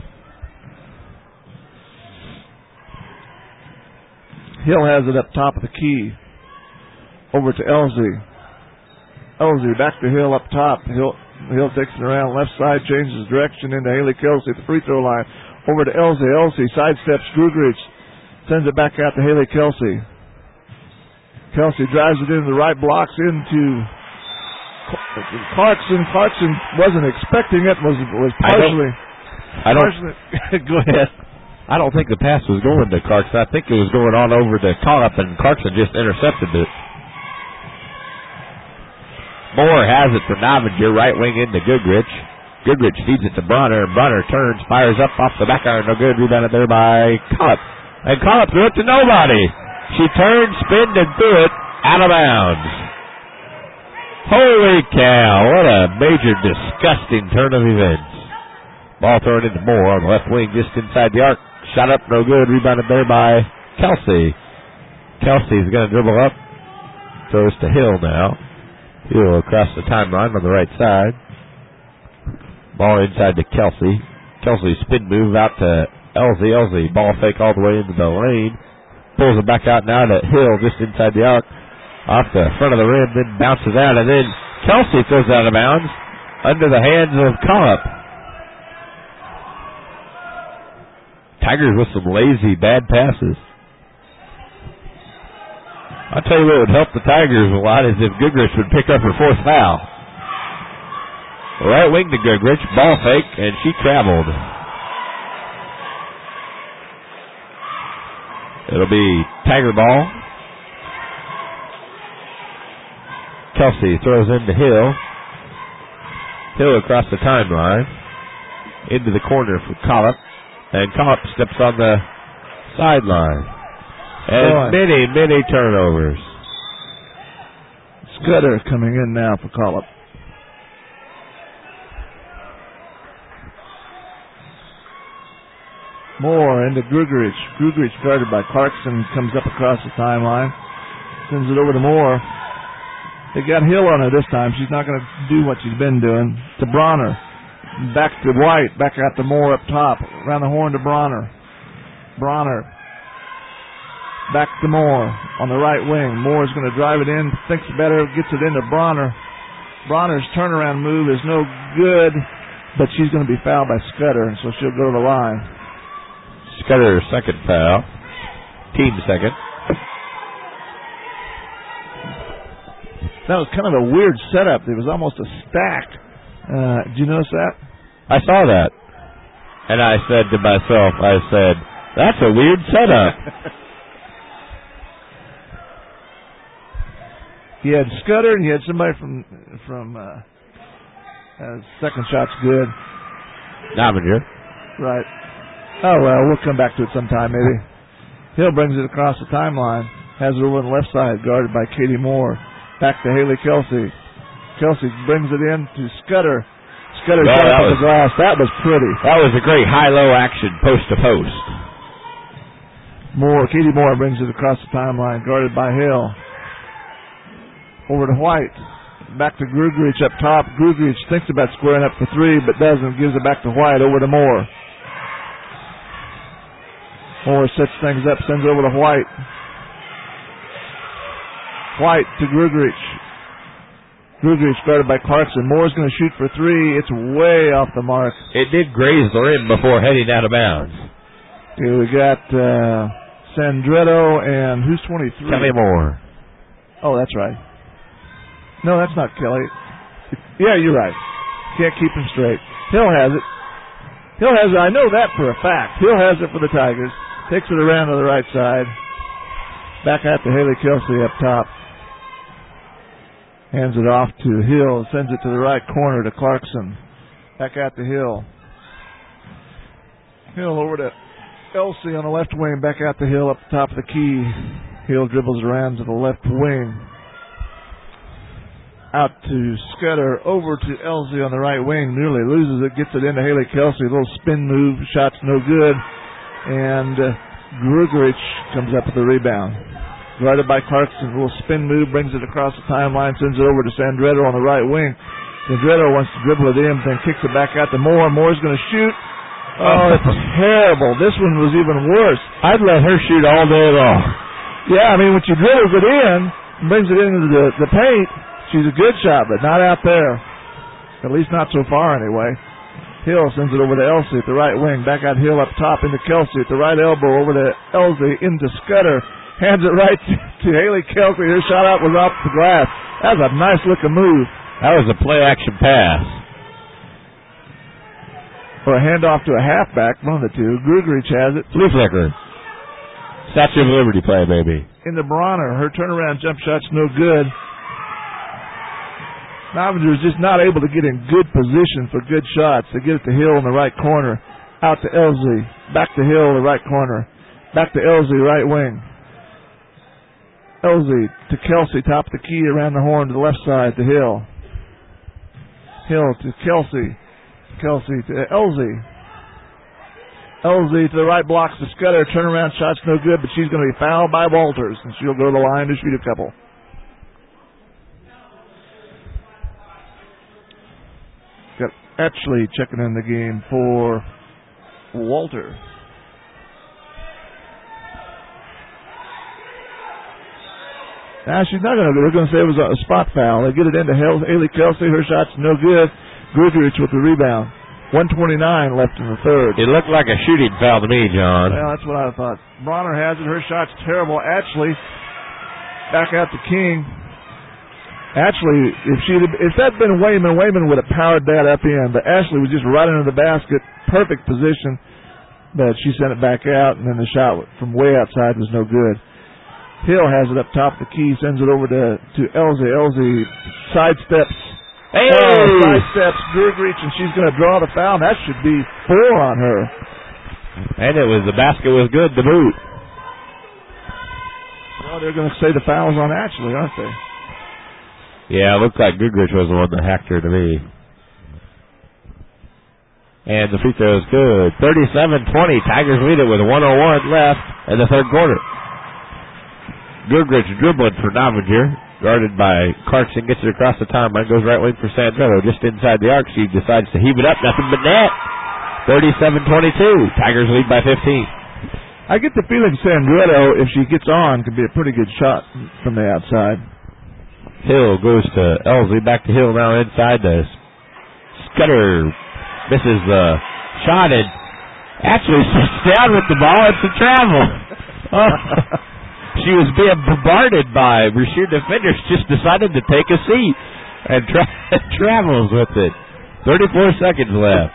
Hill has it up top of the key. Over to Elsie. Elsie back to Hill up top. Hill takes it around left side, changes direction into Haley Kelsey at the free throw line. Over to Elsie. Elsie sidesteps Grugerich. Sends it back out to Haley Kelsey. Kelsey drives it into the right, blocks into Clarkson. Clarkson wasn't expecting it. Was partially. Go ahead. I don't think the pass was going to Clarkson. I think it was going on over to Collop, and Clarkson just intercepted it. Moore has it for Novinger, right wing into Grugerich. Grugerich feeds it to Bronner, and Bronner turns, fires up off the back iron. No good. Rebounded there by Collop. And Collop threw it to nobody. She turned, spinned, and threw it out of bounds. Holy cow, what a major, disgusting turn of events. Ball thrown into Moore on the left wing, just inside the arc. Shot up, no good. Rebounded there by Kelsey. Kelsey's going to dribble up. Throws to Hill now. Hill across the timeline on the right side. Ball inside to Kelsey. Kelsey spin move out to Elsie. Elsie ball fake all the way into the lane. Pulls it back out now to Hill just inside the arc. Off the front of the rim, then bounces out, and then Kelsey throws out of bounds under the hands of Collop. Tigers with some lazy, bad passes. I'll tell you what would help the Tigers a lot is if Grugerich would pick up her fourth foul. Right wing to Grugerich, ball fake, and she traveled. It'll be Tiger ball. Kelsey throws into Hill. Hill across the timeline. Into the corner for Collop. And Collop steps on the sideline. And many turnovers. Scudder coming in now for Collop. Moore into Grugerich. Grugerich guarded by Clarkson. Comes up across the timeline. Sends it over to Moore. They got Hill on her this time. She's not going to do what she's been doing. To Bronner. Back to White. Back out to Moore up top. Around the horn to Bronner. Bronner. Back to Moore on the right wing. Moore's going to drive it in. Thinks better. Gets it into Bronner. Bronner's turnaround move is no good. But she's going to be fouled by Scudder. And so she'll go to the line. Scudder's second foul. Team second. That was kind of a weird setup. It was almost a stack. Did you notice that? I saw that. And I said to myself, that's a weird setup. You had Scudder and you had somebody from second shot's good. Novinger. Right. Oh, well, we'll come back to it sometime, maybe. Hill brings it across the timeline. Has it over on the left side, guarded by Katie Moore. Back to Haley Kelsey. Kelsey brings it in to Scudder. Scudder shot up the glass. That was pretty. That was a great high-low action, post to post. Katie Moore brings it across the timeline, guarded by Hill. Over to White. Back to Grugerich up top. Grugerich thinks about squaring up for three, but doesn't. Gives it back to White. Over to Moore. Moore sets things up, sends it over to White. White to Grugerich. Grugerich guarded by Clarkson. Moore's going to shoot for three. It's way off the mark. It did graze the rim before heading out of bounds. Okay, we got Sandretto and who's 23? Kelly Moore. Oh, that's right. No, that's not Kelly. Yeah, you're right. Can't keep him straight. Hill has it. I know that for a fact. Hill has it for the Tigers. Takes it around to the right side. Back out to Haley Kelsey up top. Hands it off to Hill. Sends it to the right corner to Clarkson. Back out to Hill. Hill over to Elsie on the left wing. Back out to Hill up the top of the key. Hill dribbles around to the left wing. Out to Scudder. Over to Elsie on the right wing. Nearly loses it. Gets it into Haley Kelsey. A little spin move. Shot's no good. And Grugerich comes up with the rebound. Guarded by Clarkson. A little spin move. Brings it across the timeline. Sends it over to Sandretto on the right wing. Sandretto wants to dribble it in. Then kicks it back out to Moore. Moore's going to shoot. Oh, it's terrible. This one was even worse. I'd let her shoot all day long. Yeah, I mean, when she dribbles it in and brings it into the paint, she's a good shot, but not out there. At least not so far, anyway. Hill sends it over to Elsie at the right wing. Back out Hill up top into Kelsey at the right elbow. Over to Elsie into Scudder. Hands it right to Haley Kelsey. Her shot out was off the glass. That was a nice looking move. That was a play-action pass. Or a handoff to a halfback, one of the two. Grugerich has it. Flea flicker. Statue of Liberty play, baby. Into Bronner. Her turnaround jump shot's no good. Novinger is just not able to get in good position for good shots. They get it to Hill in the right corner. Out to Elsie. Back to Hill, the right corner. Back to Elsie, right wing. Elsie to Kelsey, top of the key, around the horn to the left side to Hill. Hill to Kelsey. Kelsey to Elsie. Elsie to the right blocks to Scudder. Turnaround shot's no good, but she's going to be fouled by Walters, and she'll go to the line to shoot a couple. Got Etchley checking in the game for Walter. Now she's not going to. We're going to say it was a spot foul. They get it into Haley Kelsey. Her shot's no good. Grugerich with the rebound. 1:29 left in the third. It looked like a shooting foul to me, John. Well, that's what I thought. Bronner has it. Her shot's terrible. Ashley back out to King. Ashley, if that had been Wayman would have powered that up in. But Ashley was just right into the basket. Perfect position. but she sent it back out, and then the shot from way outside was no good. Hill has it up top of the key, sends it over to Elsie. Elsie sidesteps. Hey! Sidesteps Gergrich, and she's going to draw the foul. That should be 4 on her. And the basket was good to boot. Well, they're going to say the foul's on Ashley, aren't they? Yeah, it looked like Gergrich was the one that hacked her to me. And the free throw is good. 37-20. Tigers lead it with 1:01 left in the third quarter. Gergrich dribbling for Novinger. Guarded by Clarkson, gets it across the timeline, goes right wing for Sandretto. Just inside the arc, she decides to heave it up. Nothing but net. 37-22. Tigers lead by 15. I get the feeling Sandretto, if she gets on, could be a pretty good shot from the outside. Hill goes to Elsie. Back to Hill now inside. The Scudder misses the shot and actually sits down with the ball. It's a travel. She was being bombarded by Brashear defenders, just decided to take a seat and travels with it. 34 seconds left.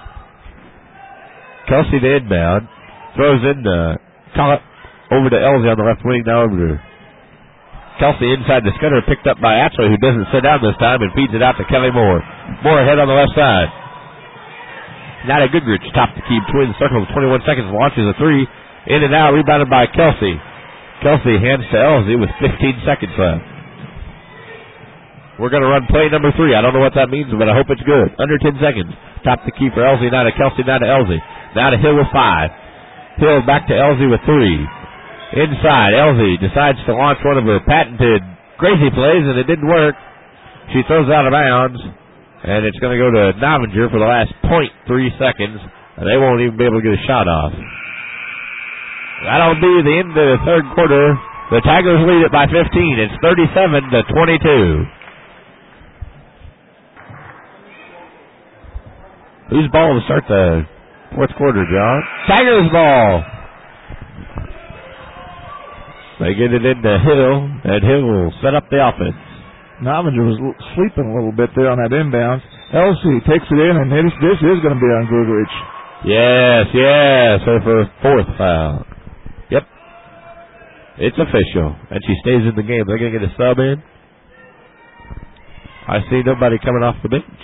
Kelsey to inbound. Throws in the Collett over to Elsie on the left wing. Now over to Kelsey inside the Scudder, picked up by Ashley, who doesn't sit down this time, and feeds it out to Kelly Moore. Moore ahead on the left side. Now to Goodrich, top the key between the circle with 21 seconds, launches a three. In and out, rebounded by Kelsey. Kelsey hands to Elsie with 15 seconds left. We're going to run play number 3. I don't know what that means, but I hope it's good. Under 10 seconds. Top the key for Elsie, now to Kelsey, now to Elsie. Now to Hill with 5. Hill back to Elsie with 3. Inside, Elsie decides to launch one of her patented crazy plays, and it didn't work. She throws it out of bounds, and it's going to go to Novinger for the last 0.3 seconds, and they won't even be able to get a shot off. That'll be the end of the third quarter. The Tigers lead it by 15. It's 37-22. Whose ball to start the fourth quarter, John? Tigers ball. They get it into Hill, and Hill will set up the offense. Novinger was sleeping a little bit there on that inbound. Elsie takes it in, and this is going to be on Gergrich. Yes, so for a fourth foul. Yep. It's official, and she stays in the game. They're going to get a sub in. I see nobody coming off the bench.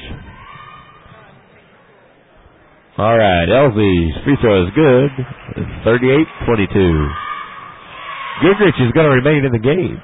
All right, Elsie's free throw is good. 38-22. Goodrich is going to remain in the game.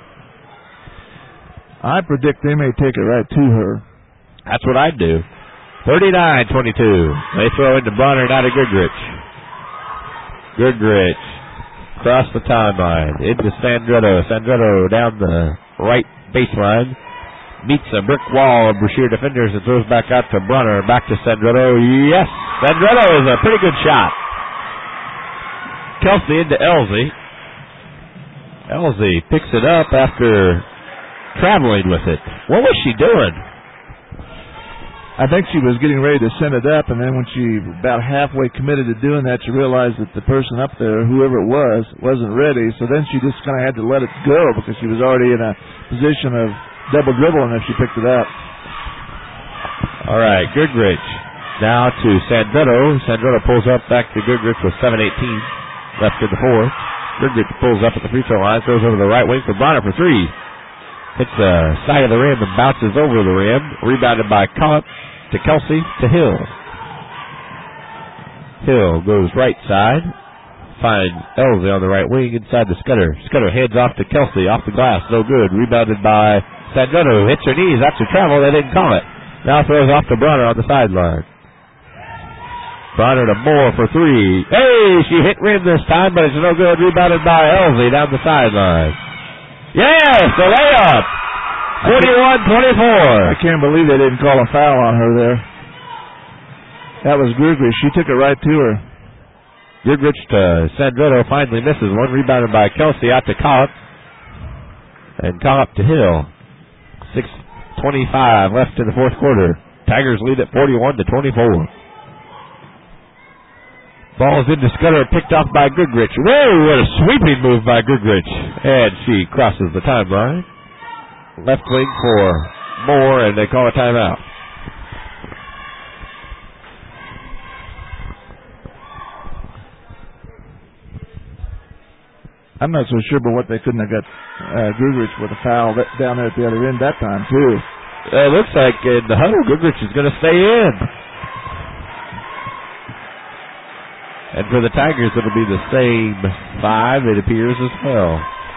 I predict they may take it right to her. That's what I'd do. 39-22. They throw into Bronner, now to Goodrich. Goodrich across the timeline into Sandretto. Sandretto down the right baseline. Meets a brick wall of Brashear defenders and throws back out to Bronner. Back to Sandretto. Yes! Sandretto is a pretty good shot. Kelsey into Elsie. Elsie picks it up after traveling with it. What was she doing? I think she was getting ready to send it up, and then when she about halfway committed to doing that, she realized that the person up there, whoever it was, wasn't ready. So then she just kind of had to let it go because she was already in a position of double dribbling if she picked it up. All right, Goodrich now to Sandretto. Sandretto pulls up back to Goodrich with 7:18 left in the fourth. Goodrich pulls up at the free throw line, throws over the right wing for Bronner for 3. Hits the side of the rim and bounces over the rim. Rebounded by Collett to Kelsey to Hill. Hill goes right side. Finds Elsie on the right wing inside the Scudder. Scudder heads off to Kelsey, off the glass, no good. Rebounded by Sandretto, hits her knees. That's a travel. They didn't call it. Now throws off to Bronner on the sideline. Bronner to Moore for 3. Hey, she hit rim this time, but it's no good. Rebounded by Elsie down the sideline. Yes, the layup. 41-24. I can't believe they didn't call a foul on her there. That was Gergrich. She took it right to her. Gergrich to Sandretto finally misses one. Rebounded by Kelsey out to Collett. And Collett to Hill. 6:25 left in the fourth quarter. Tigers lead at 41-24. Ball's into Scudder, picked off by Goodrich. Whoa, what a sweeping move by Goodrich. And she crosses the timeline. Left wing for Moore, and they call a timeout. I'm not so sure, but what they couldn't have got Gugrich with a foul down there at the other end that time, too. It looks like in the huddle, Gugrich is going to stay in. And for the Tigers, it'll be the same 5, it appears, as well.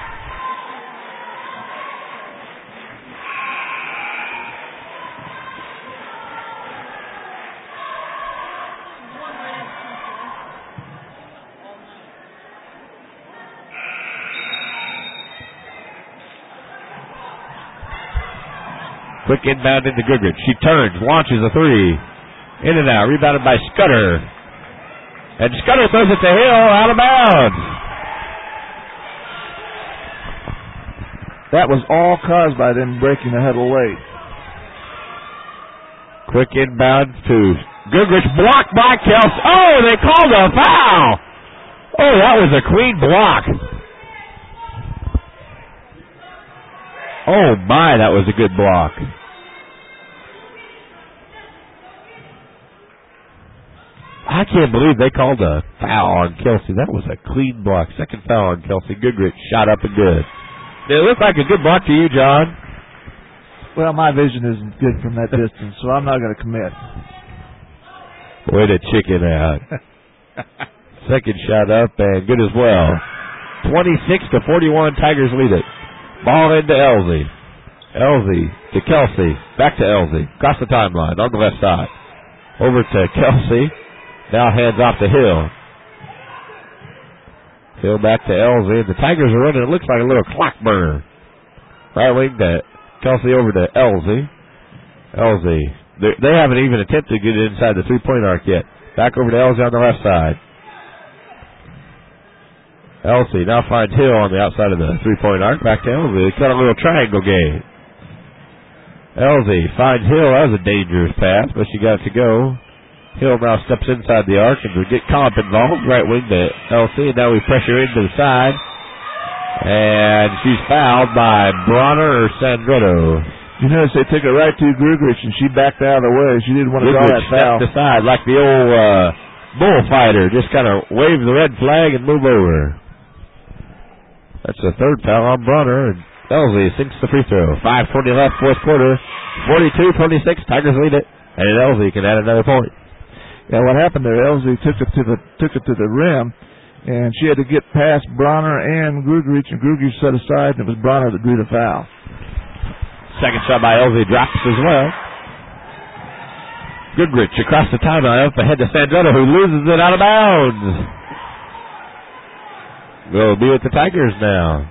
Quick inbound into Gugrich. She turns, launches a 3. In and out, rebounded by Scudder. And Scudder throws it to Hill, out of bounds. That was all caused by them breaking the huddle late. Quick inbound to Gugrich, blocked by Kelsey. Oh, they called a foul. Oh, that was a clean block. Oh, my, that was a good block. I can't believe they called a foul on Kelsey. That was a clean block. Second foul on Kelsey. Gugrich shot up and good. Did it look like a good block to you, John? Well, my vision isn't good from that distance, so I'm not going to commit. Way to chicken out. Second shot up and good as well. 26-41, Tigers lead it. Ball into Elsie. Elsie to Kelsey. Back to Elsie. Across the timeline on the left side. Over to Kelsey. Now hands off to Hill. Hill back to Elsie. The Tigers are running, it looks like a little clock burner. Right wing to Kelsey over to Elsie. Elsie. They haven't even attempted to get inside the three-point arc yet. Back over to Elsie on the left side. Elsie now finds Hill on the outside of the three-point arc. Back to Elsie. It's got a little triangle game. Elsie finds Hill. That was a dangerous pass, but she got it to go. Hill now steps inside the arc and we get Comp involved. Right wing to Elsie. And now we pressure into the side. And she's fouled by Bronner or Sandretto. You notice they took it right to Gugrich and she backed out of the way. She didn't want to draw that foul. Stepped aside like the old bullfighter. Just kind of wave the red flag and move over. That's the third foul on Bronner, and Elsie sinks the free throw. 5:20 left, fourth quarter. 42-26, Tigers lead it, and Elsie can add another point. Yeah, what happened there? Elsie took it to the rim, and she had to get past Bronner and Gugrich, and Gugrich set aside, and it was Bronner that drew the foul. Second shot by Elsie drops as well. Gugrich across the timeline up ahead to Sandretto, who loses it out of bounds. Will be with the Tigers now.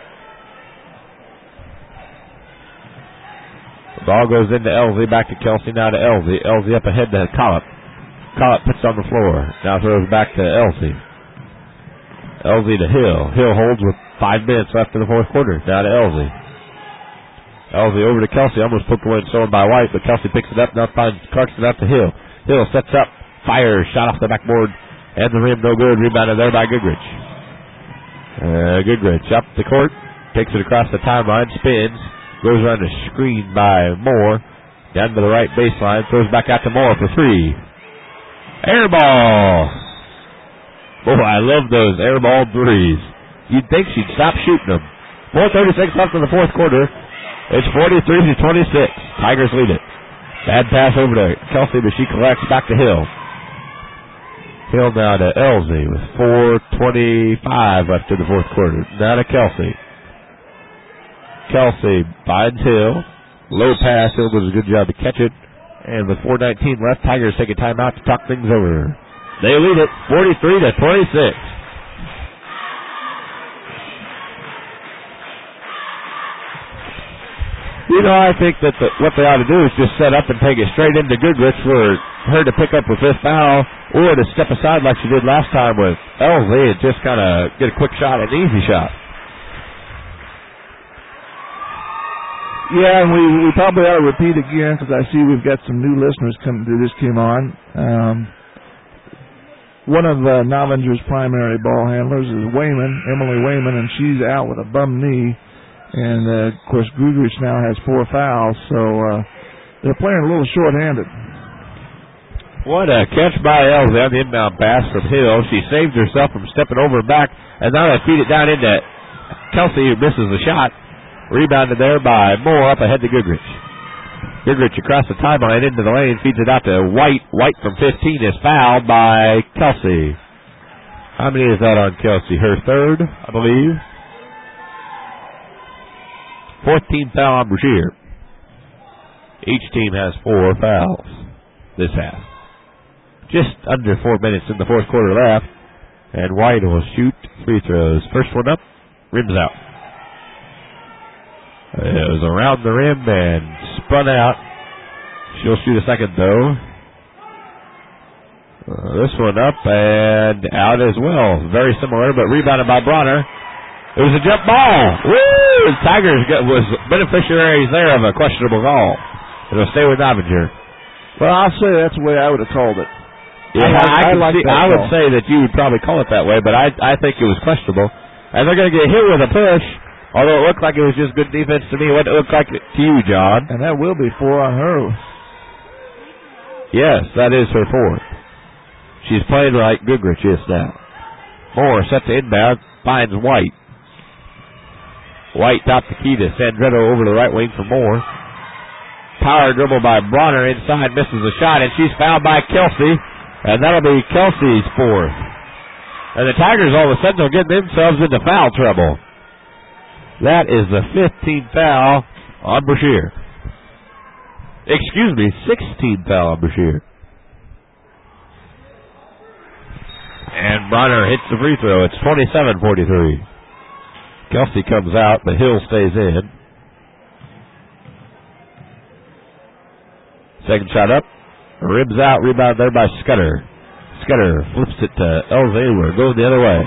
The ball goes into Elsie, back to Kelsey, now to Elsie. Elsie up ahead to Collop. Collop puts on the floor. Now throws back to Elsie. Elsie to Hill. Hill holds with 5 minutes left in the fourth quarter. Now to Elsie. Elsie over to Kelsey. Almost poked away and stolen by White, but Kelsey picks it up. Now finds Clarkson out to Hill. Hill sets up. Fires. Shot off the backboard. And the rim no good. Rebounded there by Gugrich. Gugrich up the court, takes it across the timeline, spins, goes around a screen by Moore, down to the right baseline, throws back out to Moore for 3. Air ball! Boy, I love those air ball threes. You'd think she'd stop shooting them. 4:36 left in the fourth quarter. It's 43-26. Tigers lead it. Bad pass over to Kelsey, but she collects back to Hill. Hill now to Elsie with 4:25 left in the fourth quarter. Now to Kelsey. Kelsey finds Hill. Low pass. Hill does a good job to catch it. And with 4:19 left, Tigers take a timeout to talk things over. They lead it 43-26. You know, I think that what they ought to do is just set up and take it straight into Gugrich for her to pick up her 5th foul, or to step aside like she did last time with Elsie and just kind of get a quick shot, an easy shot. Yeah, and we probably ought to repeat again because I see we've got some new listeners who just came on. One of Novinger's primary ball handlers is Emily Wayman, and she's out with a bum knee. And, of course, Gugrich now has 4 fouls, so they're playing a little short-handed. What a catch by Elsie on the inbound pass from Hill. She saved herself from stepping over and back, and now they feed it down into Kelsey, who misses the shot. Rebounded there by Moore up ahead to Goodrich. Goodrich across the timeline into the lane, feeds it out to White. White from 15 is fouled by Kelsey. How many is that on Kelsey? Her third, I believe. 14th foul on Brashear. Each team has 4 fouls this half. Just under 4 minutes in the fourth quarter left, and White will shoot free throws. First one up, rims out. It was around the rim and spun out. She'll shoot a second, though. This one up and out as well. Very similar, but rebounded by Bronner. It was a jump ball. Woo! Tigers was beneficiaries there of a questionable call. It'll stay with Novinger. Well, I'll say that's the way I would have called it. Yeah, I would say that you would probably call it that way, but I think it was questionable. And they're going to get hit with a push, although it looked like it was just good defense to me. What did it look like to you, John? And that will be 4 on her. Yes, that is her 4th. She's playing like Goodrich is now. Moore set to inbound, finds White. White top the key to Sandretto over the right wing for Moore. Power dribble by Bronner inside, misses the shot, and she's fouled by Kelsey. And that'll be Kelsey's 4th. And the Tigers all of a sudden will get themselves into foul trouble. That is the 15th foul on Brashear. Excuse me, 16th foul on Brashear. And Bronner hits the free throw. It's 27-43. Kelsey comes out, but Hill stays in. Second shot up. Ribs out, rebound there by Scudder. Scudder flips it to Elsie. We're going the other way.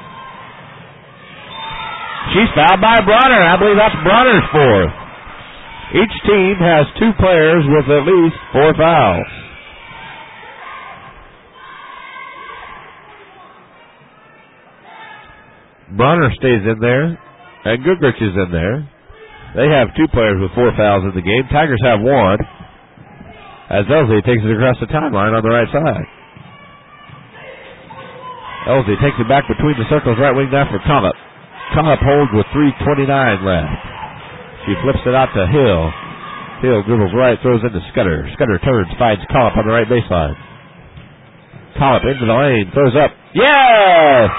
She's fouled by Bronner. I believe that's Bronner's 4th. Each team has 2 players with at least 4 fouls. Bronner stays in there, and Goodrich is in there. They have 2 players with 4 fouls in the game. Tigers have 1. As Elsie takes it across the timeline on the right side. Elsie takes it back between the circles, right wing now for Collop. Collop holds with 3:29 left. She flips it out to Hill. Hill dribbles right, throws into Scudder. Scudder turns, finds Collop on the right baseline. Collop into the lane, throws up. Yes!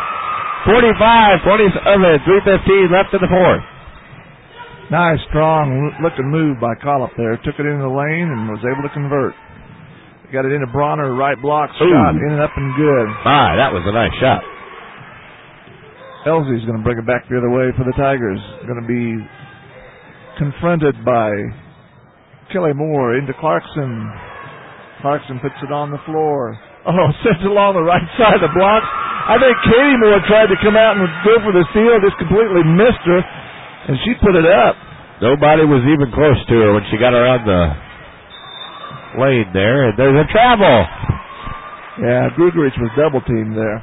45-27, 3:15 left in the 4th. Nice, strong looking move by Collop there. Took it into the lane and was able to convert. Got it into Bronner, right block, shot, in and up and good. That was a nice shot. Elsie's going to bring it back the other way for the Tigers. Going to be confronted by Kelly Moore into Clarkson. Clarkson puts it on the floor. Sends it along the right side of the blocks. I think Katie Moore tried to come out and go for the steal, just completely missed her. And she put it up. Nobody was even close to her when she got around the lane there. And there's a travel. Yeah, Goodrich was double teamed there.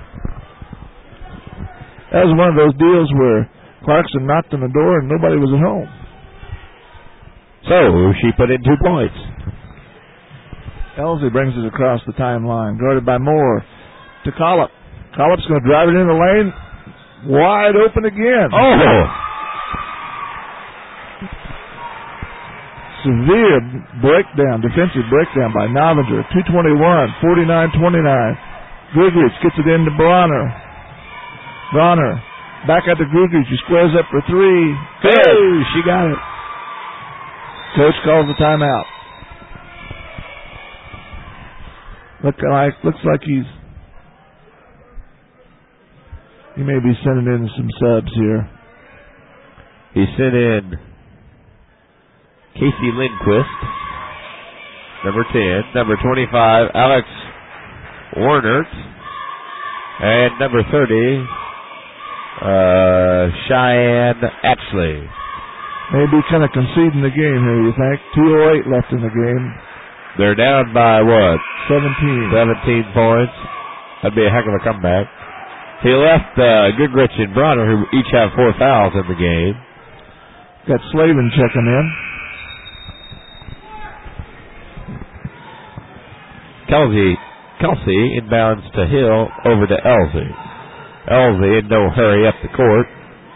That was one of those deals where Clarkson knocked on the door and nobody was at home. So she put in 2 points. Elsie brings it across the timeline, guarded by Moore to Collop. Collop's going to drive it in the lane. Wide open again. Severe breakdown, defensive breakdown by Novinger. 2:21, 49-29. Goodrich gets it into Bronner. Bronner back at the Goodrich. She squares up for 3. Good. Hey, she got it. Coach calls the timeout. Looks like he may be sending in some subs here. He sent in Casey Lindquist, number 10, number 25, Alex Warnert, and number 30, Cheyenne Atchley. Maybe kind of conceding the game here, you think? 2:08 left in the game. They're down by what? 17. 17 points. That'd be a heck of a comeback. He left Goodrich and Bronner, who each have 4 fouls in the game. Got Slavin checking in. Kelsey Kelsey inbounds to Hill, over to Elsie. Elsie in no hurry up the court.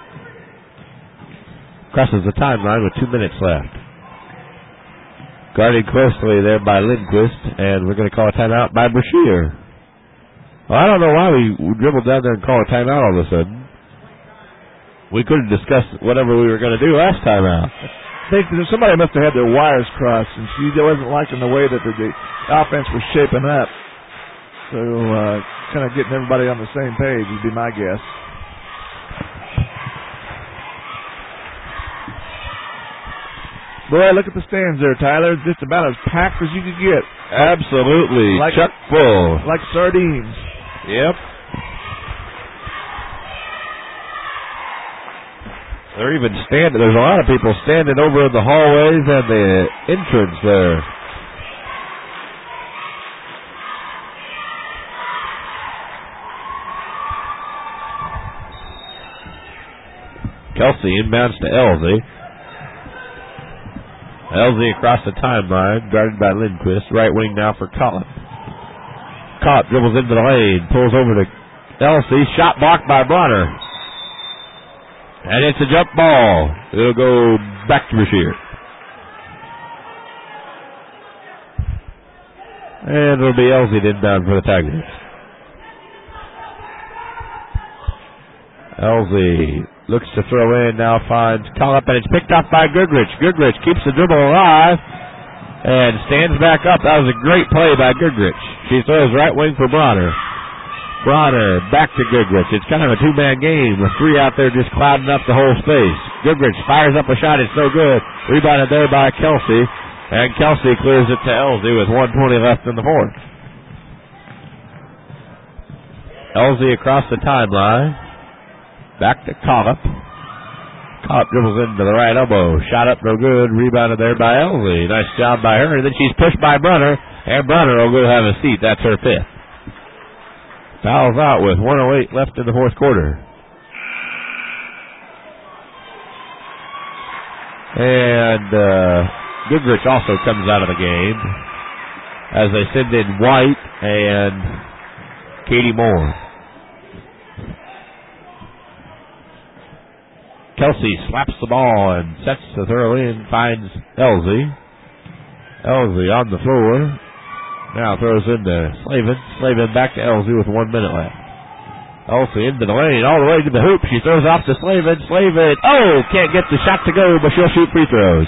Crosses the timeline with 2 minutes left. Guarded closely there by Lindquist, and we're going to call a timeout by Brashear. Well, I don't know why we dribbled down there and called a timeout all of a sudden. We could have discussed whatever we were going to do last time out. I think that somebody must have had their wires crossed, and she wasn't liking the way that the offense was shaping up. So, kind of getting everybody on the same page would be my guess. Boy, look at the stands there, Tyler. Just about as packed as you could get. Absolutely. Chuck full. Like sardines. Yep. They're even standing. There's a lot of people standing over in the hallways and the entrance there. Kelsey inbounds to Elsie. Elsie across the timeline, guarded by Lindquist. Right wing now for Collop. Collop dribbles into the lane, pulls over to Elsie. Shot blocked by Bronner. And it's a jump ball. It'll go back to Brashear. And it'll be Elsie inbound for the Tigers. Elsie looks to throw in, now finds Collop, and it's picked up by Goodrich. Goodrich keeps the dribble alive and stands back up. That was a great play by Goodrich. She throws right wing for Bronner. Bronner back to Goodrich. It's kind of a two-man game with three out there just clouding up the whole space. Goodrich fires up a shot. It's no good. Rebounded there by Kelsey, and Kelsey clears it to Elsie with 1:20 left in the fourth. Elsie across the timeline. Back to Collop. Collop dribbles into the right elbow. Shot up no good. Rebounded there by Elsie. Nice job by her. And then she's pushed by Brunner. And Brunner will go have a seat. That's her fifth. Fouls out with 1:08 left in the fourth quarter. And Goodrich also comes out of the game as they send in White and Katie Moore. Kelsey slaps the ball and sets the throw in, finds Elsie. Elsie on the floor. Now throws into Slavin. Slavin back to Elsie with 1 minute left. Elsie into the lane, all the way to the hoop. She throws off to Slavin. Slavin, can't get the shot to go, but she'll shoot free throws.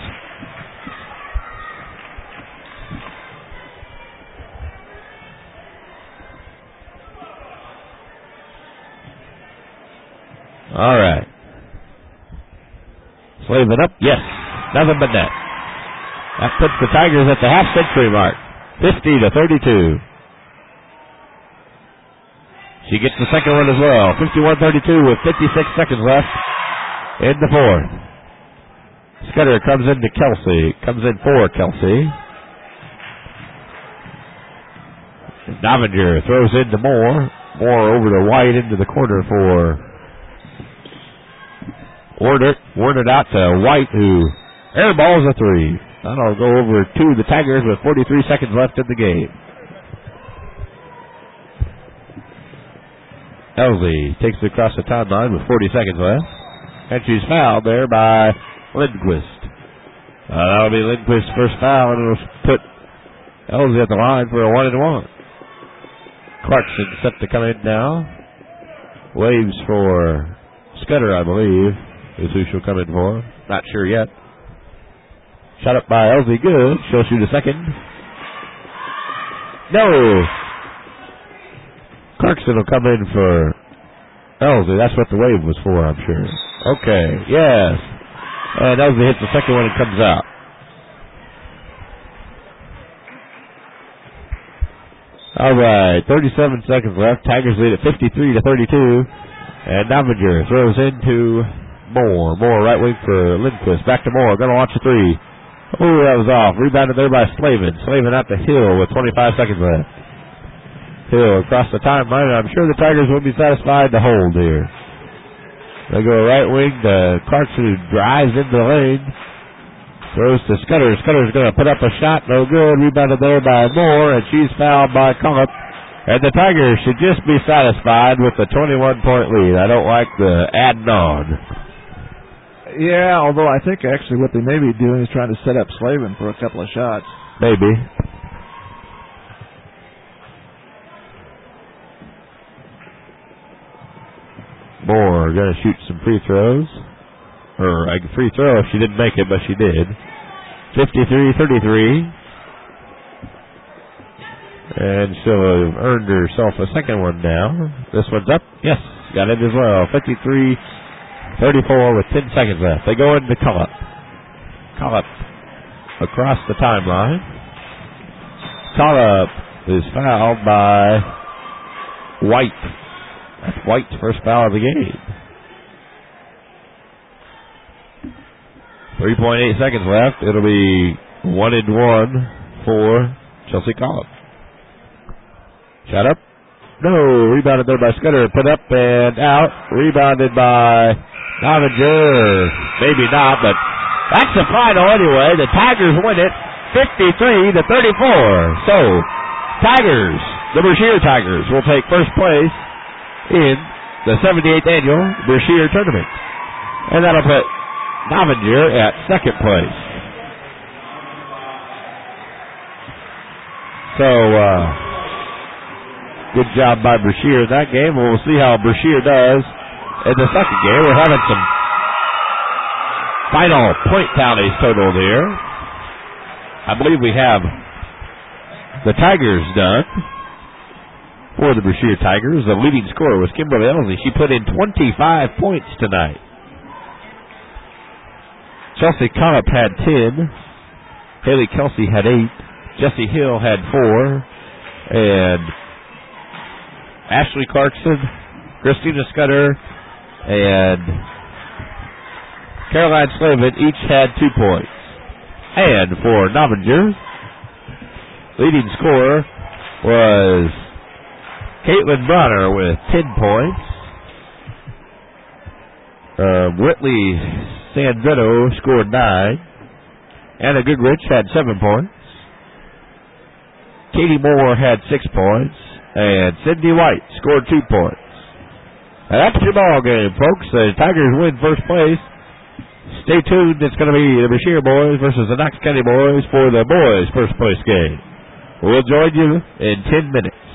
All right. Slavin up, yes. Nothing but net. That puts the Tigers at the half-century mark, 50-32. She gets the second one as well, 51-32 with 56 seconds left in the fourth. Scudder comes in for Kelsey. Novinger throws into Moore. Moore over to White into the corner for Warner out to White, who airballs a three. That'll go over to the Tigers with 43 seconds left in the game. Elsie takes it across the timeline with 40 seconds left. And she's fouled there by Lindquist. That'll be Lindquist's first foul, and it'll put Elsie at the line for a 1-and-1. Clarkson set to come in now. Waves for Scudder, I believe, is who she'll come in for. Not sure yet. Shot up by Elsie, good. She'll shoot a second. No! Clarkson will come in for Elsie. That's what the wave was for, I'm sure. Okay, yes. And Elsie hits the second one and comes out. All right, 37 seconds left. Tigers lead at 53-32. And Novinger throws into Moore. Moore right wing for Lindquist. Back to Moore. Going to launch a three. Oh, that was off. Rebounded there by Slavin. Slavin out to Hill with 25 seconds left. Hill across the timeline. I'm sure the Tigers will be satisfied to hold here. They go right wing to Clarkson, who drives into the lane. Throws to Scudder. Scudder's going to put up a shot. No good. Rebounded there by Moore, and she's fouled by Collop. And the Tigers should just be satisfied with the 21-point lead. I don't like the adding on. Yeah, although I think actually what they may be doing is trying to set up Slavin for a couple of shots. Maybe. Moore going to shoot some free throws. Or a free throw if she didn't make it, but she did. 53-33. And she'll have earned herself a second one now. This one's up. Yes, got it as well. 53-34 with 10 seconds left. They go into Cullip. Cullip across the timeline. Cullip is fouled by White. That's White's first foul of the game. 3.8 seconds left. It'll be 1-1 for Chelsea Cullip. Shot up. No. Rebounded there by Scudder. Put up and out. Rebounded by Novinger. Maybe not, but that's the final anyway. The Tigers win it 53-34. So, Tigers, the Brashear Tigers, will take first place in the 78th annual Brashear tournament. And that'll put Novinger at second place. So, good job by Brashear in that game. We'll see how Brashear does in the second game. We're having some final point tallies totaled here. I believe we have the Tigers done. For the Brashear Tigers, the leading scorer was Kimberly Elsie. She put in 25 points tonight. Chelsea Cullip had 10. Haley Kelsey had 8. Jessie Hill had 4. And Ashley Clarkson, Christina Scudder, and Caroline Slavin each had 2 points. And for Novinger, leading scorer was Caitlin Bronner with 10 points. Whitley Sandretto scored 9. Anna Goodrich had 7 points. Katie Moore had 6 points. And Cindy White scored 2 points. And that's your ball game, folks. The Tigers win first place. Stay tuned. It's going to be the Brashear boys versus the Knox County boys for the boys' first place game. We'll join you in 10 minutes.